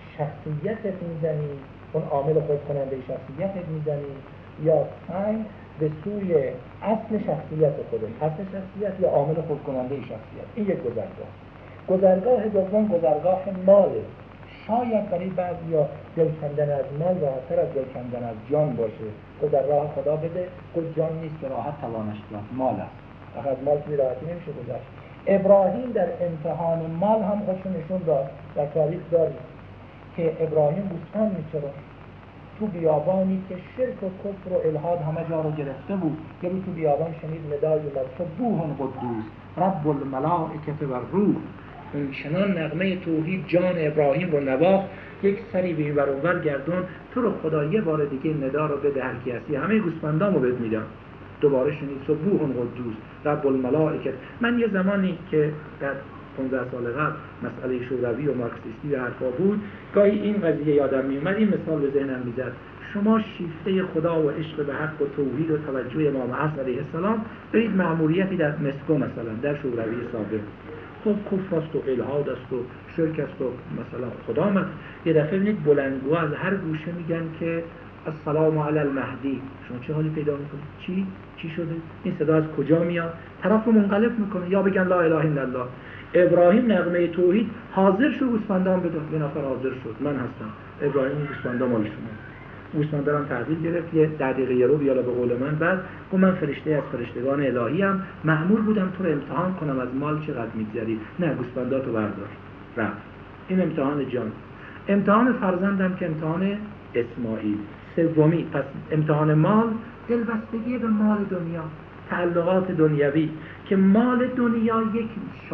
شخصیتت میزنی، اون عامل خود کننده شخصیتت میزنی، یا سنگ به سوی اصل شخصیت خودت، اصل شخصیت یا عامل خود کننده شخصیت؟ این یک گذرگاه. گذرگاه دوم گذرگاه ماله. شاید برای بعضیا دل کندن از مال راحت‌تر از دل کندن از جان باشه. تو در راه خدا بده، خود جان نیست که راحت توانش کرد، مال است. فقط مال که راحتی نمیشه گذشت. ابراهیم در امتحان مال هم خودشو نشون داد. در تاریخ داریم که ابراهیم بوستان می‌چراشت تو بیابانی که شرک و کفر و الحاد همه جا رو گرفته بود. یه روز تو بیابان شنید ندای اومد سبوح قدوس رب الملائکه و الروح. اون چنان نغمه توحید جان ابراهیم رو نواخت، یک سری به این ور اون ور گردون، تو رو خدا یه بار دیگه ندا رو بده، هر کی هستی همه گوسفندامو بهت میدم. دوباره شنید سبوح قدوس رب الملائکه. من یه زمانی که در 15 سال قبل مسئله شوروی و مارکسیستی و حرفا بود، گاهی این قضیه یادم میومد، این مثال به ذهنم میزد. شما شیفته خدا و عشق به حق و توحید و توجه امام حسن علیه السلام برید مأموریتی در مسکو مثلا در شوروی سابق، خب کفر است و الحاد است و شرک است و مثلا خدا آمد، یه دفعه ببینید بلندگوها از هر گوشه میگن که السلام علی المهدی. شما چه حالی پیدا میکنید؟ چی شده؟ این صدا از کجا میاد؟ طرف رو منقلب میکنه. یا بگن لا اله الا الله. ابراهیم نغمه توحید حاضر شد گوسفندان بده، یه نفر حاضر شد من هستم. ابراهیم گوسفندان مال شما. گوسفندان تحویل گرفت، یه 10 دقیقه رو بیالا به قول من، بعد گفت من فرشته از فرشتگان الهی ام، مأمور بودم تو رو امتحان کنم از مال چقدر میگذری. نه، گوسفنداتو بردار. رفت. این امتحان جان. امتحان فرزندم که امتحان اسماعیل. سومی، پس امتحان مال، دلبستگی به مال دنیا، تعلقات دنیوی، که مال دنیا یک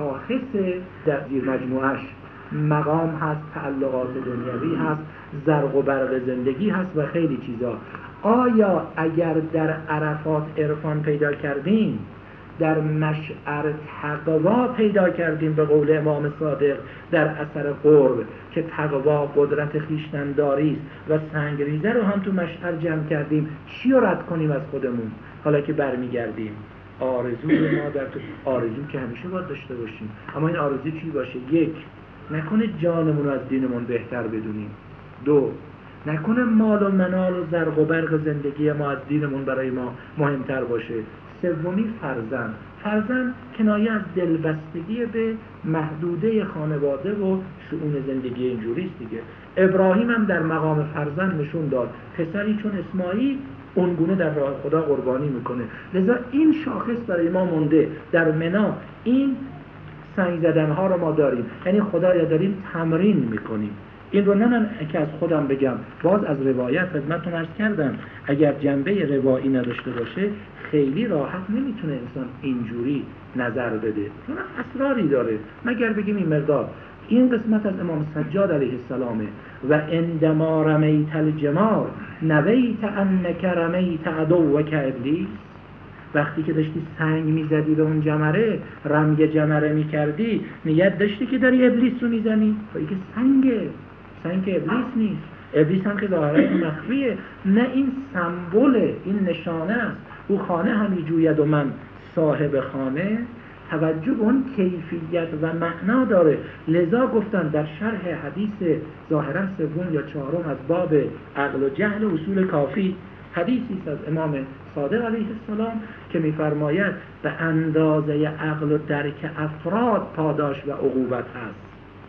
شاخص در زیر مجموعش مقام هست، تعلقات دنیوی هست، زرق و برق زندگی هست و خیلی چیزا. آیا اگر در عرفات عرفان پیدا کردیم، در مشعر تقوا پیدا کردیم به قول امام صادق در اثر قرب که تقوا قدرت خویشتن‌داری است و سنگریزه رو هم تو مشعر جمع کردیم، چی رو رد کنیم از خودمون حالا که برمیگردیم؟ آرزوی ما در تو، آرزو که همیشه باید داشته باشیم، اما این آرزو چی باشه؟ یک، نکنه جانمون رو از دینمون بهتر بدونیم. دو، نکنه مال و منال و زرق و برق زندگی ما از دینمون برای ما مهمتر باشه. سومی فرزند کنایه از دلبستگی به محدوده خانواده و شؤون زندگی اینجوریست دیگه. ابراهیم هم در مقام فرزند نشون داد پسری چون اسماعیل اونگونه در راه خدا قربانی میکنه. لذا این شاخص برای ما مونده در منا. این سنگ زدنها رو ما داریم، یعنی خدایا داریم تمرین میکنیم. این رو نه من که از خودم بگم، باز از روایت خدمتتون عرض کردم اگر جنبه روایی نداشته باشه خیلی راحت نمیتونه انسان اینجوری نظر بده، چون اسراری داره. مگر بگیم این مقدار این قسمت از امام سجاد علیه السلامه و عندما رمیت الجمار نویت انک رمیت عدوک ابلیس. وقتی که داشتی سنگ میزدی به اون جمره، رمگ جمره میکردی، نیت داشتی که داری ابلیس رو میزنی. خواهی که سنگ ابلیس نیست، ابلیس هم که ظاهرا مخفیه. نه، این سمبوله، این نشانه است. او خانه همی جوید و من صاحب خانه. توجه به اون کیفیت و معنا داره. لذا گفتن در شرح حدیث ظاهرا سوم یا چهارم از باب عقل و جهل اصول کافی، حدیثی است از امام صادق علیه السلام که می‌فرماید به اندازه عقل و درک افراد پاداش و عقوبت هست.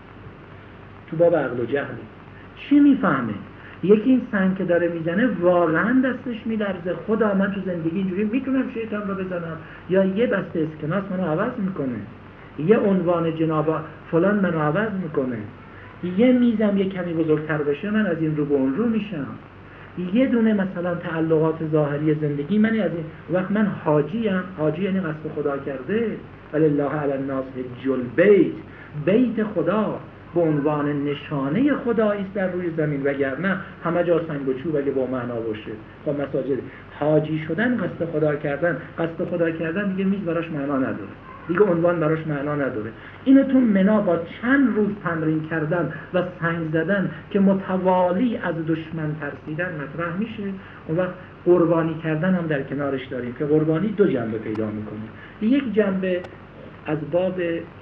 تو باب عقل و جهل چی میفهمه؟ یکی این سنگ که داره میزنه واقعا دستش میلرزه، خدا من تو زندگی اینجوری میتونم شیطان رو بزنم، یا یه بسته اسکناس منو عوض میکنه، یه عنوان جناب فلان منو عوض میکنه، یه میزم یه کمی بزرگتر بشه من از این رو به اون رو میشم، یه دونه مثلا تعلقات ظاهری زندگی من از این وقت من حاجیم. حاجی یعنی قصد خدا کرده. ولله علی الناس حج البیت، بیت خدا به عنوان نشانه خدایی است در روی زمین، وگرنه همه جا سنگ و چوب اگه با معنا باشه. خب مساجد حاجی شدن قصد خدا کردن، قصد خدا کردن دیگه میز براش معنا نداره، دیگه عنوان براش معنا نداره. اینو تو منا با چند روز تمرین کردن و سنگ زدن که متوالی از دشمن ترسیدن مطرح میشه. اون وقت قربانی کردن هم در کنارش داریم که قربانی دو جنبه پیدا میکنه. یک جنبه از باب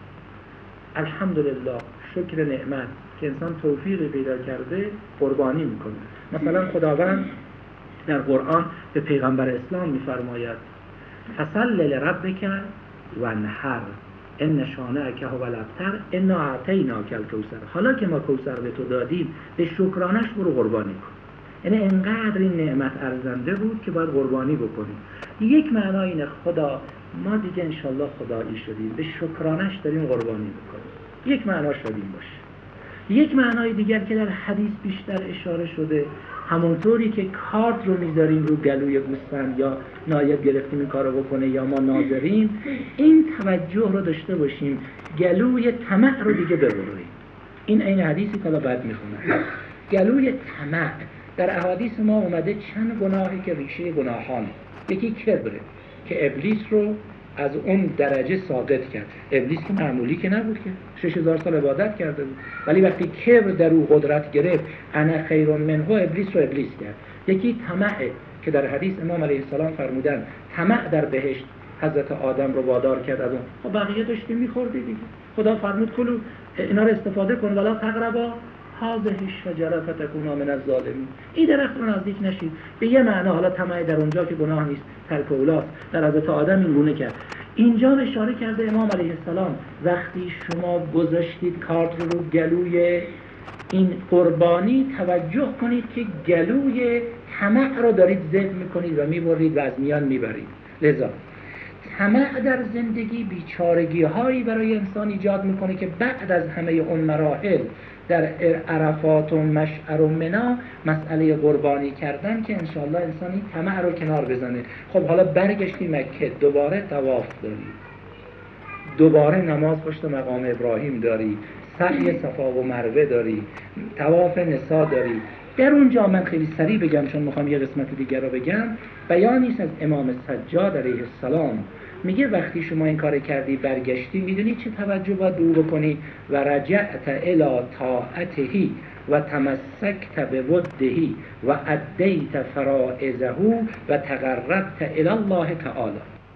الحمدلله، شکر نعمت که انسان توفیقی پیدا کرده قربانی میکنه. مثلا خداوند در قرآن به پیغمبر اسلام میفرماید فصل لربک وانحر ان شانئک هو الابتر انا اعطیناک الکوثر. حالا که ما کوثر به تو دادیم به شکرانش برو قربانی کن. یعنی انقدر این نعمت ارزنده بود که باید قربانی بکنیم. یک معنای اینه خدا ما دیگه انشالله خدایی شدیم، به شکرانش داریم قربانی بکنیم. یک معناش این باشه. یک معنای دیگر که در حدیث بیشتر اشاره شده، همونطوری که کارت رو میذاریم رو گلوی گوسفند یا نایب گرفتیم این کارو بکنه یا ما ناظریم، این توجه رو داشته باشیم گلوی طمع رو دیگه ببریم. این حدیثی که بعد میخونم. گلوی طمع در احادیث ما اومده چند گناهی که ریشه گناهان. یکی کبره که ابلیس رو از اون درجه ساقط کرد. ابلیس که معمولی که نبود که 6000 سال عبادت کرده بود، ولی وقتی کبر در او قدرت گرفت انا خیر منه ابلیس رو ابلیس کرد. یکی طمعه که در حدیث امام علیه السلام فرمودن طمع در بهشت حضرت آدم رو وادار کرد از اون. خب بقیه داشتیم می‌خوردی دیگه. خدا فرمود کلوا اینا رو استفاده کن ولا تقربا هذه الشجره فتكونا من الظالمین. این درخت رو نزدیک نشید. به یه معنا حالا طمع در اونجا که گناه نیست، ترک اولاست، در حضرت آدم این گونه کرد. اینجا اشاره کرده امام علیه السلام وقتی شما گذاشتید کارت رو گلوی این قربانی، توجه کنید که گلوی طمع رو دارید ذبح میکنید و میبرید و از میان میبرید. لذا طمع در زندگی بیچارگی هایی برای انسان ایجاد میکنه که بعد از همه اون مراحل در عرفات و مشعر و منا مسئله قربانی کردن که انشاءالله انسان این طمع رو کنار بزنه. خب حالا برگشتی مکه، دوباره طواف داری، دوباره نماز پشت مقام ابراهیم داری، سعی صفا و مروه داری، طواف نساء داری. در اونجا من خیلی سریع بگم چون میخوام یه قسمت دیگر رو بگم. بیانیست از امام سجاد علیه السلام میگه وقتی شما این کار کردی برگشتی، میدونی چه توجه باید دور بکنی؟ و رجعت الی طاعته و تمسکت بوده و ادیت فرائضه و تقربت الی الله تعالی.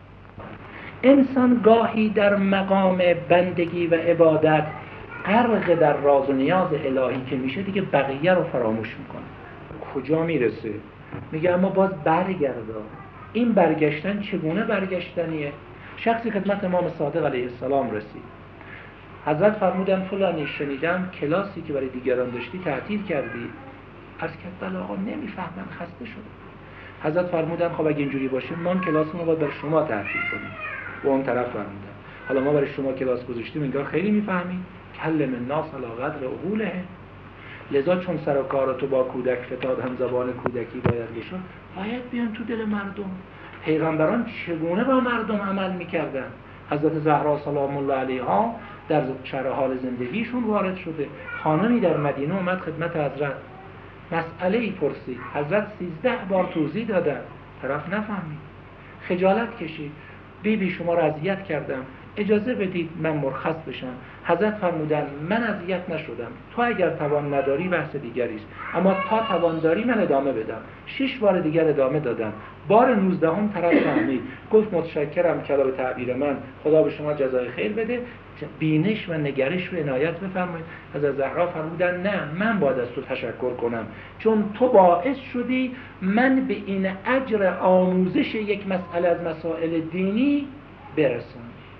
انسان گاهی در مقام بندگی و عبادت غرق در راز و نیاز الهی که میشه دیگه بقیه رو فراموش میکنه. کجا میرسه؟ میگه اما باز برگرده. این برگشتن چگونه برگشتنیه؟ شخصی خدمت امام صادق علیه السلام رسید. حضرت فرمودن فلانی شنیدم کلاسی که برای دیگران داشتی تعطیل کردی. عرض کرد بله آقا نمیفهمم خسته شدم. حضرت فرمودن خب اگه اینجوری باشه ما کلاسمون رو باید برای شما تعطیل کنیم. و اون طرف فرمودن حالا ما برای شما کلاس گذاشتیم انگار خیلی میفهمیم، کلم الناس علی قدر عقولهم. لذا چون سر و کار تو با کودک فتاد هم زبان کودکی باید بشن، باید بیان تو دل مردم. پیغمبران چگونه با مردم عمل میکردن؟ حضرت زهرا سلام الله علیها در شرح حال زندگیشون وارد شده. خانمی در مدینه اومد خدمت حضرت، مسئله ای پرسید. حضرت 13 بار توضیح دادن، طرف نفهمید، خجالت کشید. بی شما را اذیت کردم، اجازه بدید من مرخص بشم. حضرت فرمودن من اذیت نشدم، تو اگر توان نداری بحث دیگری است، اما تا توان داری من ادامه بدم. 6 بار دیگر ادامه دادم. بار 19 طرف فهمید، گفت متشکرم کلا به تعبیر من، خدا به شما جزای خیر بده، بینش و نگرش رو عنایت بفرمایید. حضرت زهرا فرمودن نه من باید از تو تشکر کنم، چون تو باعث شدی من به این اجر آموزش یک مسئله از مسائل دینی برسم.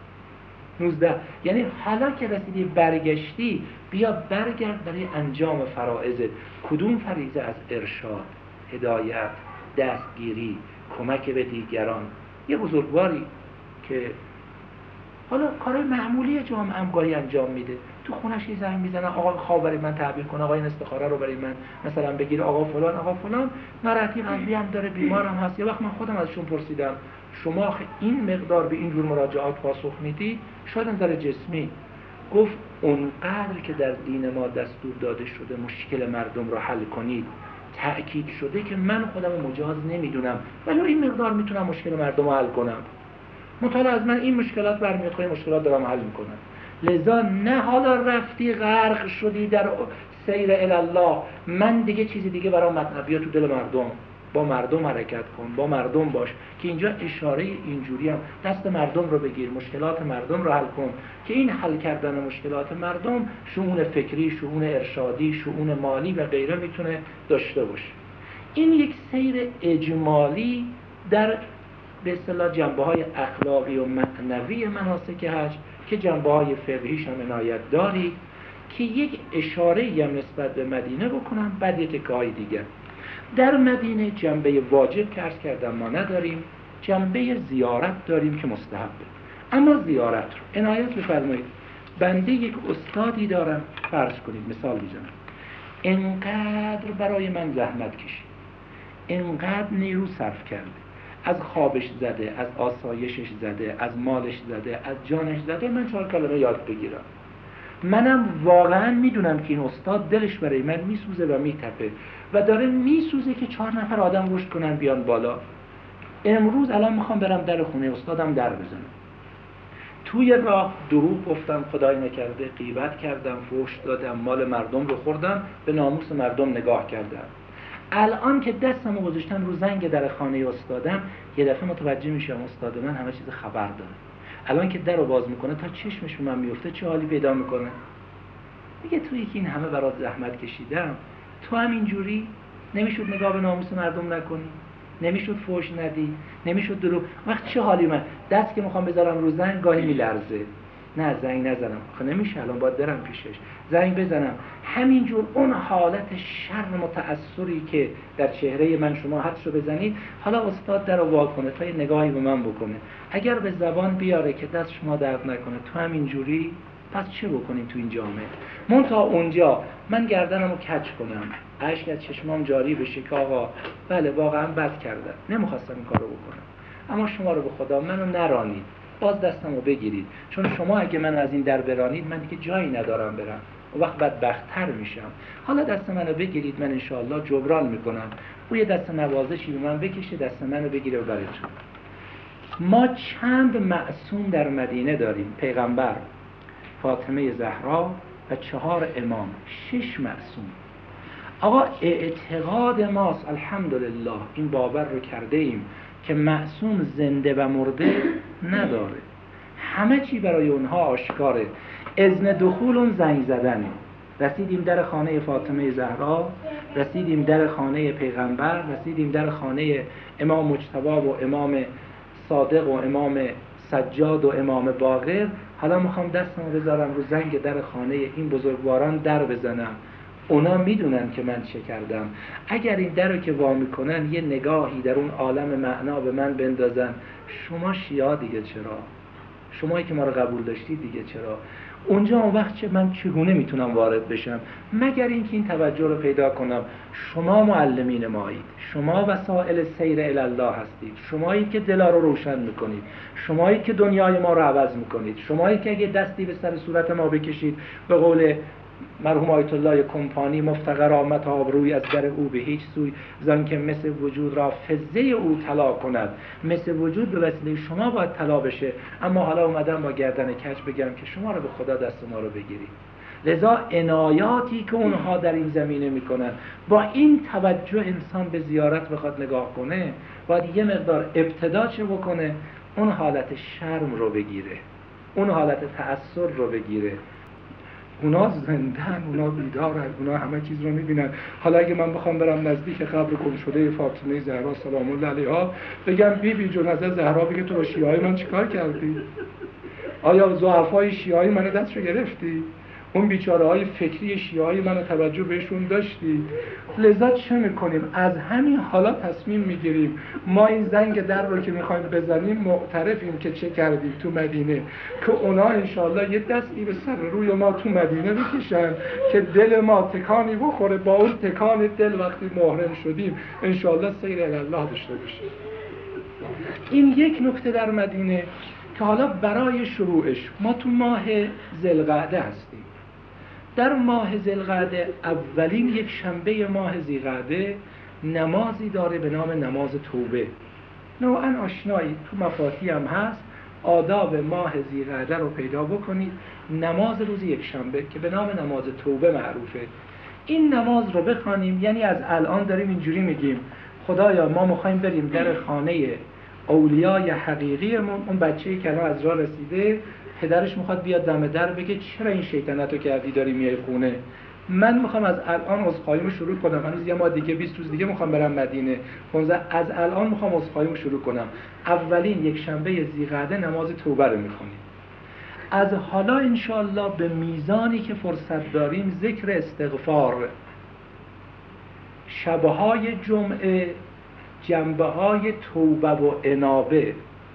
19 یعنی حالا که رسیدی برگشتی، بیا برگرد برای انجام فرائضت. کدوم فریضه؟ از ارشاد، هدایت، دستگیری، کمک به دیگران. یه بزرگواری که حالا کارهای معمولی جامعه هم گاهی انجام میده، تو خونش یه زنگ میزنه آقا خواب برای من تعبیر کن، آقا این استخاره رو برای من مثلا بگیر، آقا فلان مرضی قلبی هم داره، بیمارم هست. یه وقت من خودم ازشون پرسیدم شما این مقدار به این جور مراجعات پاسخ میدی؟ شاید نظر جسمی. گفت اونقدر که در دین ما دستور داده شده مشکل مردم رو حل کنید تأکید شده که من خودم مجاز نمیدونم، ولی این مقدار میتونم مشکل مردم رو حل کنم. مطالعه از من این مشکلات برمیاد، خواهی مشکلات دارم حل میکنم. لذا نه حالا رفتی غرق شدی در سیر الله، من دیگه چیزی دیگه برام مطلب، بیا تو دل مردم، با مردم حرکت کن، با مردم باش. که اینجا اشاره اینجوری هم دست مردم رو بگیر، مشکلات مردم رو حل کن، که این حل کردن مشکلات مردم شؤون فکری، شؤون ارشادی، شؤون مالی و غیره میتونه داشته باشه. این یک سیر اجمالی در به اصطلاح جنبه‌های اخلاقی و معنوی مناسک حج که جنبه‌های فقهیش هم عنایت داری، که یک اشاره‌ای هم نسبت به مدینه بکنم. بعد یه تکه‌های دیگر در مدینه جنبه واجب که عرض کردم ما نداریم، جنبه زیارت داریم که مستحبه. اما زیارت رو عنایت بفرمایید. بنده یک استادی دارم، فرض کنید مثال میزنم، انقدر برای من زحمت کشید، انقدر نیرو صرف کرده، از خوابش زده، از آسایشش زده، از مالش زده، از جانش زده، من 4 کلمه یاد بگیرم. منم واقعا میدونم که این استاد دلش برای من میسوزه و میتپه و داره میسوزه که 4 نفر آدم رشد کنن بیان بالا. امروز الان میخوام برم در خونه استادم در بزنم، توی راه دروغ گفتم، خدای نکرده غیبت کردم، فحش دادم، مال مردم رو خوردم، به ناموس مردم نگاه کردم. الان که دستمو گذاشتم رو زنگ در خانه استادم، یه دفعه متوجه میشم استاد من همه چیز خبر داره. الان که در رو باز میکنه تا چشمش به من میفته چه حالی پیدا میکنه؟ میگه تویی که این همه برات زحمت کشیدم، تو هم اینجوری نمیشد نگاه به ناموس مردم نکنی، نمیشد فحش ندی، نمیشد دروغ. وقت چه حالی؟ من دست که میخوام بذارم رو زنگ گاهی میلرزه، نه زنگ نزنم، آخه نمیشه، الان باید برم پیشش، زنگ بزنم. همینجور اون حالت شر متأثری که در چهره من شما حدسو بزنید، حالا استاد در رو وا کنه تا یه نگاهی به من بکنه، اگر به زبان بیاره که دست شما درد نکنه تو همینجوری، پس چه بکنیم تو این جامعه؟ من تا اونجا من گردنم رو کج کنم، اشک از چشمام جاری بشه که آقا بله واقعا بد کردم، نمیخواستم این کار رو بکنم، اما شما رو به خدا منو نرانید، باز دستم رو بگیرید، چون شما اگه من از این در برانید من دیگه جایی ندارم برم، و وقت بدبخت‌تر میشم. حالا دست منو بگیرید، من انشاءالله جبران میکنم. او یه دست نوازشی به من بکشه، دست منو بگیره و برای تو. ما چند معصوم در مدینه داریم؟ پیغمبر، فاطمه زهرا و 4 امام، 6 معصوم. آقا اعتقاد ماست الحمدلله، این باور رو کرده ایم که معصوم زنده و مرده نداره، همه چی برای اونها آشکاره. اذن دخول اون زنگ زدنه، رسیدیم در خانه فاطمه زهرا، رسیدیم در خانه پیغمبر، رسیدیم در خانه امام مجتبی و امام صادق و امام سجاد و امام باقر. حالا میخوام دستمو بذارم رو زنگ در خانه این بزرگواران در بزنم. اونا میدونن که من چه کردم. اگر این در رو که وا میکنن یه نگاهی در اون عالم معنا به من بندازن، شما شیعه دیگه چرا؟ شمایی که ما رو قبول داشتید دیگه چرا؟ اونجا اون وقت من چگونه میتونم وارد بشم؟ مگر اینکه این توجه رو پیدا کنم شما معلمین مایید، شما وسائل سیر الی الله هستید، شمایی که دلا رو روشن میکنید، شمایی که دنیای ما رو عوض میکنید، شمایی که اگه دستی به سر صورت ما بکشید، به قول مرحوم آیت الله کمپانی، مفتقر آمد آبروی از در او به هیچ سوی، زن که مثل وجود را فزه او طلا کند. مثل وجود به وسیله شما باید طلا بشه، اما حالا اومدم با گردن کج بگم که شما رو به خدا دست ما رو بگیرید. لذا عنایاتی که اونها در این زمینه میکنن، با این توجه انسان به زیارت بخواد نگاه کنه، باید یه مقدار ابتدا چه بکنه؟ اون حالت شرم رو بگیره، اون حالت تأثر رو بگیره. اونا زندن، اونا بیدارن، اونا همه چیز رو میبینن. حالا اگه من بخوام برم نزدیک قبر گم شده فاطمه زهرا سلام الله علیها بگم بی بی جون از زهرا، بگه تو با شیعه‌های من چیکار کردی؟ آیا ضعفای شیعه‌های من دستشو گرفتی؟ اون بیچاره های فکری شیعه‌های من توجه بهشون داشتی؟ لذا چه میکنیم؟ از همین حالا تصمیم میگیریم ما این زنگ در رو که میخوایم بزنیم معترفیم که چه کردیم تو مدینه، که اونا انشاءالله یه دستی به سر روی ما تو مدینه بکشن که دل ما تکانی بخوره، با اون تکان دل وقتی محرم شدیم انشاءالله سیر الله داشته باشیم. این یک نکته در مدینه که حالا برای شروعش ما تو ماه ذوالقعده هستیم. در ماه ذوالقعده اولین یک شنبه ماه ذوالقعده نمازی داره به نام نماز توبه. نوعا آشنایی، تو مفاتی هم هست. آداب ماه ذوالقعده رو پیدا بکنید، نماز روز یک شنبه که به نام نماز توبه معروفه. این نماز رو بخوانیم، یعنی از الان داریم اینجوری میگیم خدایا ما میخوایم بریم در خانه اولیای حقیقیمون، اون بچه‌ای که الان از راه رسیده پدرش میخواد بیاد دم در بگه چرا این شیطنتو کردی داری میای خونه. من میخوام از الان عذرخواهیمو شروع کنم، هنوز یه ماه دیگه 20 روز دیگه میخوام برم مدینه، از الان میخوام عذرخواهیمو شروع کنم. اولین یک شنبه ذوالقعده نماز توبه رو میخونیم. از حالا انشالله به میزانی که فرصت داریم ذکر استغفار، شبهای جمعه جنبه‌های توبه و انابه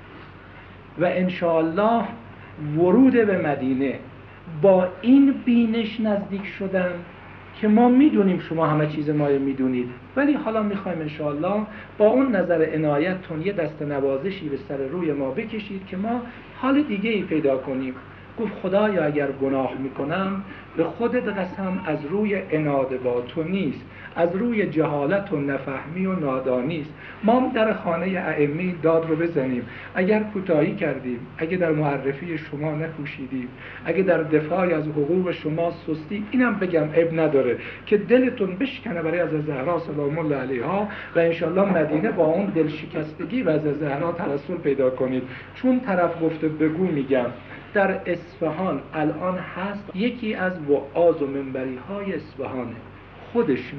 و انشاءالله ورود به مدینه با این بینش نزدیک شدن که ما میدونیم شما همه چیز ما رو میدونید، ولی حالا میخوایم انشاءالله با اون نظر عنایتتون یه دست نوازشی به سر روی ما بکشید که ما حال دیگه ای پیدا کنیم. گفت خدایا اگر گناه میکنم به خودت قسم از روی عناد با تو نیست، از روی جهالت و نفهمی و نادانی است. ما در خانه ائمه داد رو بزنیم، اگر کوتاهی کردیم، اگه در معرفی شما نکوشیدیم، اگه در دفاع از حقوق شما سستی، اینم بگم عیب نداره که دلتون بشکنه برای از زهرا سلام الله علیها و انشالله مدینه با اون دلشکستگی و از زهرا ترسل پیدا کنید. چون طرف گفته بگو میگم، در اصفهان الان هست یکی از وعاظ و منبری های اصفهانه، خودش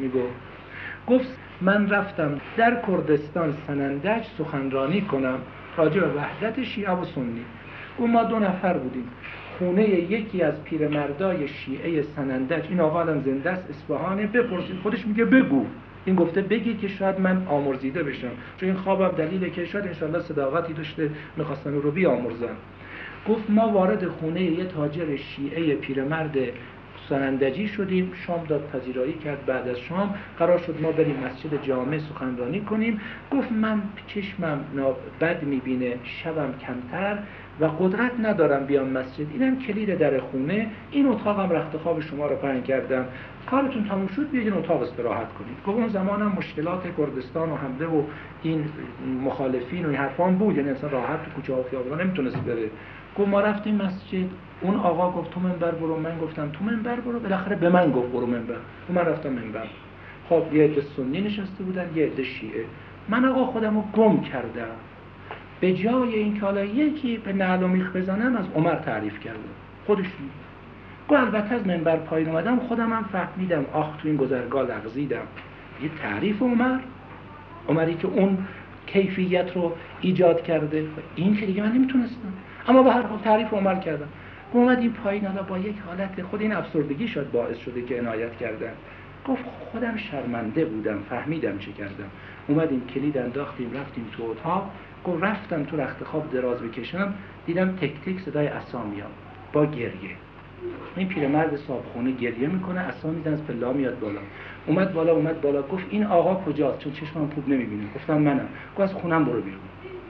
گفت من رفتم در کردستان سنندج سخنرانی کنم راجع به وحدت شیعه و سنی. و ما 2 نفر بودیم، خونه یکی از پیرمردای شیعه سنندج، این آقا الان زنده است اصفهانه، بپرسید، خودش میگه بگو. این گفته بگی که شاید من آمرزیده بشم، چون این خوابم دلیله که شاید انشالله صداقتی داشته میخواستن رو بیامرزن. گفت ما وارد خونه یه تاجر شیعه پیرمرد سنندجی شدیم، شام داد پذیرایی کرد. بعد از شام قرار شد ما بریم مسجد جامع سخنرانی کنیم. گفت من چشمم بد میبینه، شبم کمتر و قدرت ندارم بیام مسجد، اینم کلید در خونه، این اتاقم رخت خواب شما رو پهن کردم، کارتون تموم شد بیاید این اتاق استراحت کنید. گفت اون زمانم مشکلات کردستان و حمله و این مخالفین و این حرفان بود، یعنی انسان راحت تو کوچه ها خیابونا نمیتونست بره. گفت ما رفتیم مسجد، اون آقا گفت تو منبر برو، من گفتم تو منبر برو، بالاخره به من گفت برو منبر و من رفتم منبر. خب یه عده سنی نشسته بودن، یه عده شیعه. من آقا خودمو گم کردم، به جای این که حالا یکی به نعل و میخ بزنم از عمر تعریف کردم. خودش گفت البته از منبر پایین اومدم خودم هم فهمیدم، آخ تو این گذرگاه لغزیدم. یه تعریف عمری که اون کیفیت رو ایجاد کرده، این که دیگه من نمیتونستم، اما به هر حال تعریف عمر کردم. اومدیم پایین، حالا با یک حالت، خود این افسردگی شاید باعث شده که عنایت کردن. گفت خودم شرمنده بودم، فهمیدم چه کردم. اومدیم کلید انداختیم رفتیم تو اتاق. گفت رفتم تو رخت خواب دراز بکشم، دیدم تک تک صدای عصا میاد با گریه. این پیرمرد صابخونه گریه میکنه، عصا میزنه از پلا میاد بالا. اومد بالا گفت این آقا کجاست؟ چون چشمم خوب نمیبینه. گفتم منم. گفت از خونم برو بیرون.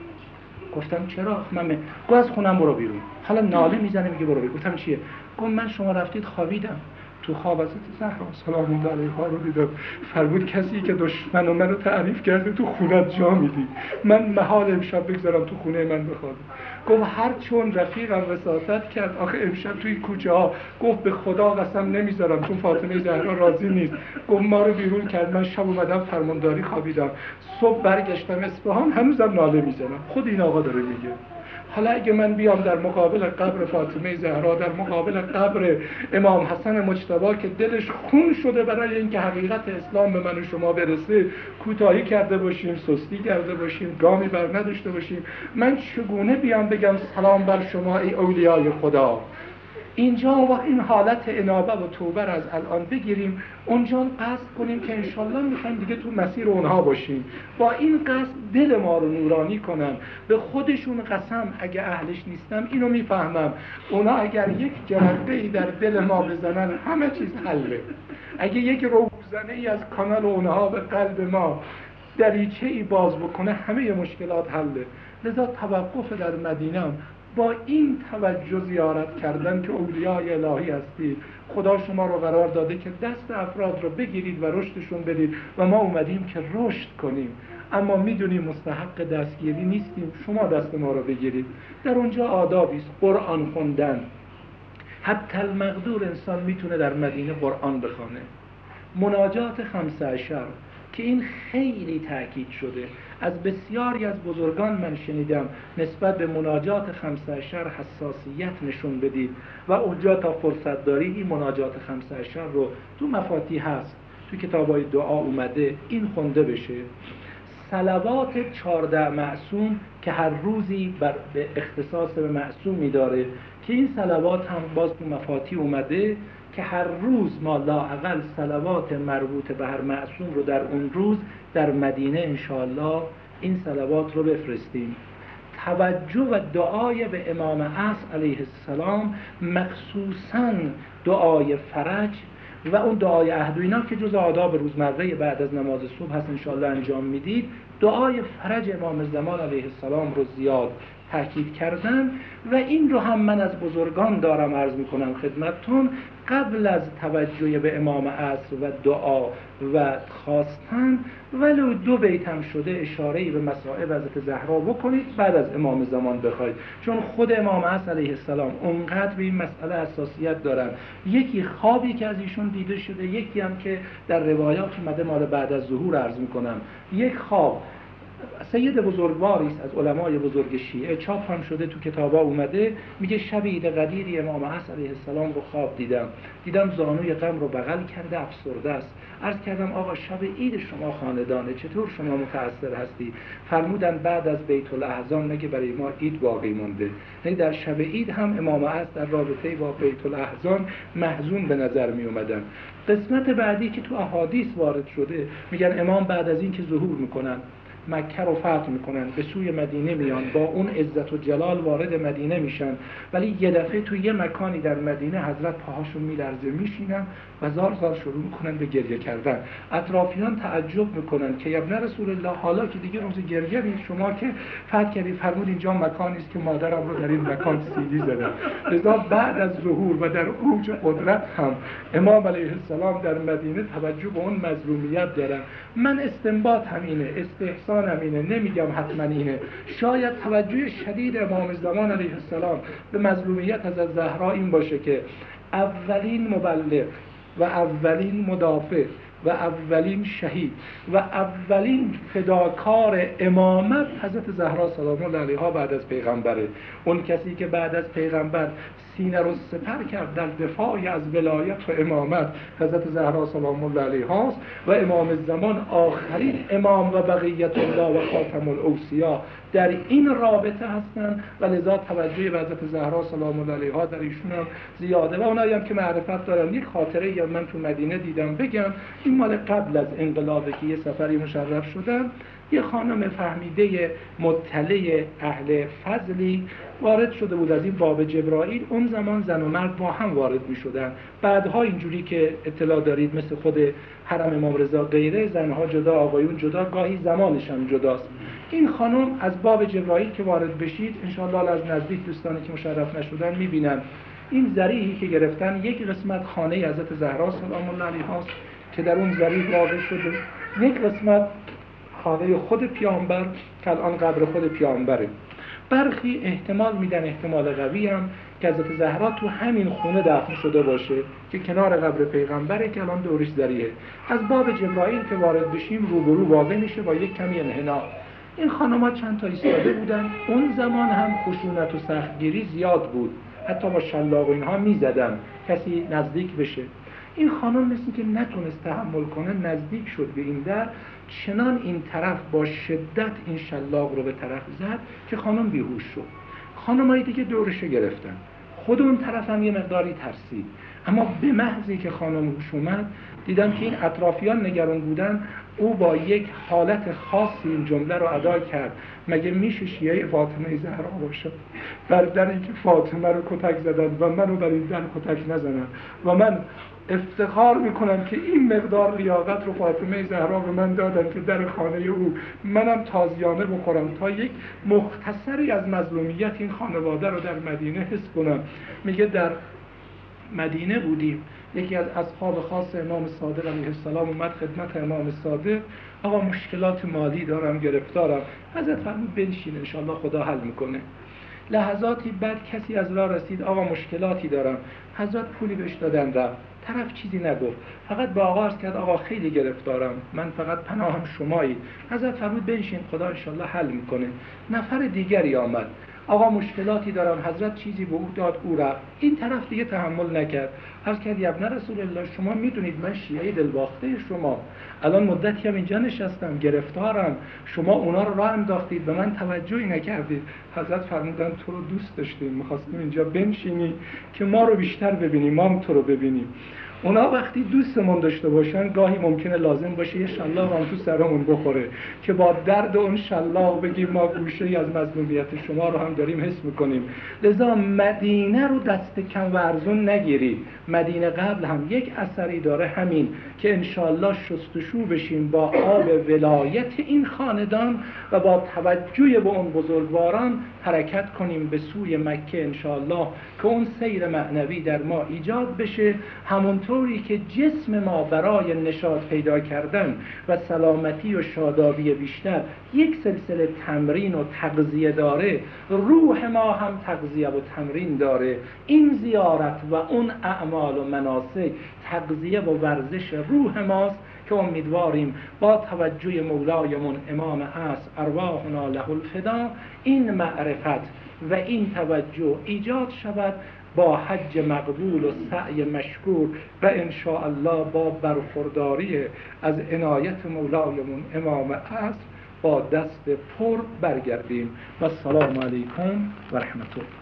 گفتم چرا؟ گفت از خونم برو بیرون. حالا ناله میزنه میگه برو بیرون. گفتم چیه؟ گفت من شما رفتید خوابیدم، تو خواب حضرت زهرا سلام الله علیها رو دیدم، فرمود کسی که دشمن و منو تعریف کرده تو خونت جا میدی، من محال امشب بگذارم تو خونه من بخوابم. گفت هر چون رفیقم وساطت کرد، آخه امشب توی کوچه ها، گفت به خدا قسم نمیذارم چون فاطمه زهرا راضی نیست، گفت ما رو بیرون کرد، من شب اومدم فرمانداری خوابیدم، صبح برگشتم اصفهان هنوزم ناله میزنم. خود این آقا داره میگه. حالا اگه من بیام در مقابل قبر فاطمه زهرا، در مقابل قبر امام حسن مجتبی که دلش خون شده برای اینکه حقیقت اسلام به من و شما برسه، کوتاهی کرده باشیم، سستی کرده باشیم، گامی بر نداشته باشیم، من چگونه بیام بگم سلام بر شما ای اولیای خدا؟ اینجا و این حالت انابه و توبه را از الان بگیریم، اونجا قصد کنیم که انشالله میخوایم دیگه تو مسیر اونها باشیم، با این قصد دل ما رو نورانی کنن. به خودشون قسم اگه اهلش نیستم اینو میفهمم، اونا اگر یک جرقه‌ای در دل ما بزنن همه چیز حله. اگه یک روزنه‌ای از کانال اونها به قلب ما دریچه‌ای باز بکنه همه مشکلات حله. لذا توقف در مدینه با این توجه زیارت کردن که اولیای الهی هستید، خدا شما رو قرار داده که دست افراد رو بگیرید و رشدشون بدید و ما اومدیم که رشد کنیم، اما میدونیم مستحق دستگیری نیستیم، شما دست ما رو بگیرید. در اونجا آدابی است، قرآن خوندن. حتی المقدور انسان میتونه در مدینه قرآن بخونه. مناجات 15 که این خیلی تأکید شده، از بسیاری از بزرگان من شنیدم نسبت به مناجات 15 حساسیت نشون بدید و اونجا تا فرصت داری این مناجات 15 رو تو مفاتیح هست، تو کتابای دعا اومده این خونده بشه. صلوات 14 معصوم که هر روزی به اختصاص به معصومی داره که این صلوات هم باز تو مفاتیح اومده که هر روز ما لااقل صلوات مربوط به هر معصوم رو در اون روز در مدینه انشاءالله این صلوات رو بفرستیم. توجه و دعای به امام عصر علیه السلام، مخصوصاً دعای فرج و اون دعای عهد و اینا که جز آداب روزمره بعد از نماز صبح هست انشاءالله انجام میدید، دعای فرج امام زمان علیه السلام رو زیاد تاکید کردن و این رو هم من از بزرگان دارم عرض میکنم خدمتتون، قبل از توجه به امام عصر و دعا و خواستن ولو 2 بیت هم شده اشاره‌ای به مصائب حضرت زهرا بکنید، بعد از امام زمان بخواید، چون خود امام عصر علیه السلام اونقدر به این مسئله حساسیت دارن. یکی خوابی که از ایشون دیده شده، یکی هم که در روایات اومده مال بعد از ظهور عرض میکنم. یک خواب سید بزرگواری است از علمای بزرگ شیعه، چاپ هم شده تو کتابا اومده، میگه شب عید قدیری امام عصر علیه السلام رو خواب دیدم زانوی غم رو بغل کرده افسرده است. عرض کردم آقا شب عید شما خاندانه، چطور شما متأثر هستی؟ فرمودن بعد از بیت الاحزان نگه برای ما عید باقی مونده، یعنی در شب عید هم امام عصر در رابطه با بیت الاحزان محزون به نظر می اومدن. قسمت بعدی که تو احادیث وارد شده میگن امام بعد از این که ظهور میکنن مکه رو فتح میکنن، به سوی مدینه میان، با اون عزت و جلال وارد مدینه میشن، ولی یه دفعه تو یه مکانی در مدینه حضرت پاهاشون میلرزه، میشینن و زار شروع میکنن به گریه کردن. اطرافیان تعجب میکنن که ابن رسول الله حالا که دیگه روز گریه نیست، شما که فتح کردید، فرمود اینجا مکانی است که مادرم رو در این مکان سیلی زدن. لذا بعد از ظهور و در اوج قدرت هم امام علیه السلام در مدینه توجه به اون مظلومیت دارن. من استنباط همینه، استحسان همینه، نمیگم حتما اینه، شاید توجه شدید امام زمان علیه السلام به مظلومیت از زهرا این باشه که اولین مبلغ و اولین مدافع و اولین شهید و اولین فداکار امامت حضرت زهرا سلام الله علیها بعد از پیغمبره. اون کسی که بعد از پیغمبر سینه رو سپر کرد در دفاعی از ولایت و امامت حضرت زهرا سلام الله علیها است و امام زمان آخرین امام و بقیت الله و خاتم الاوصیا در این رابطه هستند و لذا توجه به حضرت زهرا سلام الله علیها در ایشون هم زیاده. و اونایی هم که معرفت دارن، یک خاطره یا من تو مدینه دیدم بگم، این مال قبل از انقلابه که یه سفری مشرف شدم، یه خانم فهمیده مطلع اهل فضلی وارد شده بود از این باب جبرائیل. اون زمان زن و مرد با هم وارد می شدن، بعدها اینجوری که اطلاع دارید مثل خود حرم امام رضا غیره، زنها جدا آقایون جدا، گاهی زمانش هم جداست. این خانم از باب جبرائیل که وارد بشید، انشاءالله از نزدیک دوستانی که مشرف نشدن می بینن این ذریحی که گرفتن، یک قسمت خانه حضرت زهرا سلام الله علیها است که در اون ذریح واقع شده، یک قسمت خانه خود پیامبر که الان قبر خود پیامبره. برخی احتمال میدن، احتمال قوی هم، که حضرت زهرا تو همین خونه دفن شده باشه که کنار قبر پیغمبره که الان دورش ذریعه. از باب جبرائیل که وارد بشیم روبرو واقع میشه با یک کمی انحنا. این خانم‌ها چند تا ایستاده بودن. اون زمان هم خشونت و سختگیری زیاد بود، حتی با شلاق و اینها میزدن کسی نزدیک بشه. این خانم مثل که نتونست تحمل کنه، نزدیک شد به این در، چنان این طرف با شدت این شلاق رو به طرف زد که خانم بیهوش شد. خانم‌های دیگه دورش گرفتن، خود اون طرف هم یه مقداری ترسید. اما به محضی که خانم هوش اومد، دیدم که این اطرافیان نگران بودن، او با یک حالت خاصی این جمله رو ادا کرد: مگه میشه شیعه فاطمه زهرا باشه؟ بر در اینکه فاطمه رو کتک زدن و منو بر این در کتک نزنن و من افتخار میکنم که این مقدار لیاقت رو فاطمه زهرا به من دادن که در خانه او منم تازیانه بخورم تا یک مختصری از مظلومیت این خانواده رو در مدینه حس کنم. میگه در مدینه بودیم، یکی از اصحاب خاص امام صادق علیه السلام اومد خدمت امام صادق: آقا مشکلات مالی دارم، گرفتارم. حضرت فرمود بنشین انشاءالله خدا حل میکنه. لحظاتی بعد کسی از راه رسید: آقا مشکلاتی دارم. حضرت پولی بهش دادن رفت. طرف چیزی نگفت، فقط با آقا عرض کرد: آقا خیلی گرفتارم، من فقط پناهم شمایی. حضرت فرمود بنشین خدا انشاءالله حل میکنه. نفر دیگری آمد: آقا مشکلاتی دارم. حضرت چیزی به او داد، او رفت. این طرف دیگه تحمل نکرد، عرض کرد: یا ابن رسول الله، شما میدونید من شیعه دلباخته شما، الان مدتی هم اینجا نشستم، گرفتارم، شما اونا رو راه انداختید، به من توجهی نکردید. حضرت فرمودن: تو رو دوست داشتیم، می‌خواستیم اینجا بنشینی که ما رو بیشتر ببینیم، ما هم تو رو ببینیم. اونا وقتی دوستمون داشته باشن، گاهی ممکنه لازم باشه یه شلاق هم تو سرمون بخوره که با درد اون شلاق بگیم ما گوشه‌ای از مظلومیت شما رو هم داریم حس میکنیم. لذا مدینه رو دست کم و ارزون نگیرید. مدینه قبل هم یک اثری داره، همین که انشالله شستشو بشیم با آب ولایت این خاندان و با توجه به اون بزرگواران حرکت کنیم به سوی مکه انشالله، که اون سیر معنوی در ما ایجاد بشه، همونطوری که جسم ما برای نشاط پیدا کردن و سلامتی و شادابی بیشتر یک سلسله تمرین و تغذیه داره، روح ما هم تغذیه و تمرین داره. این زیارت و اون اعمال و مناسک تغذیه و ورزش روح ماست که امیدواریم با توجه مولایمون امام عصر ارواحنا له الفدا این معرفت و این توجه ایجاد شود با حج مقبول و سعی مشکور و انشاءالله با برخورداری از عنایت مولایمون امام عصر با دست پر برگردیم. و السلام علیکم و رحمت الله.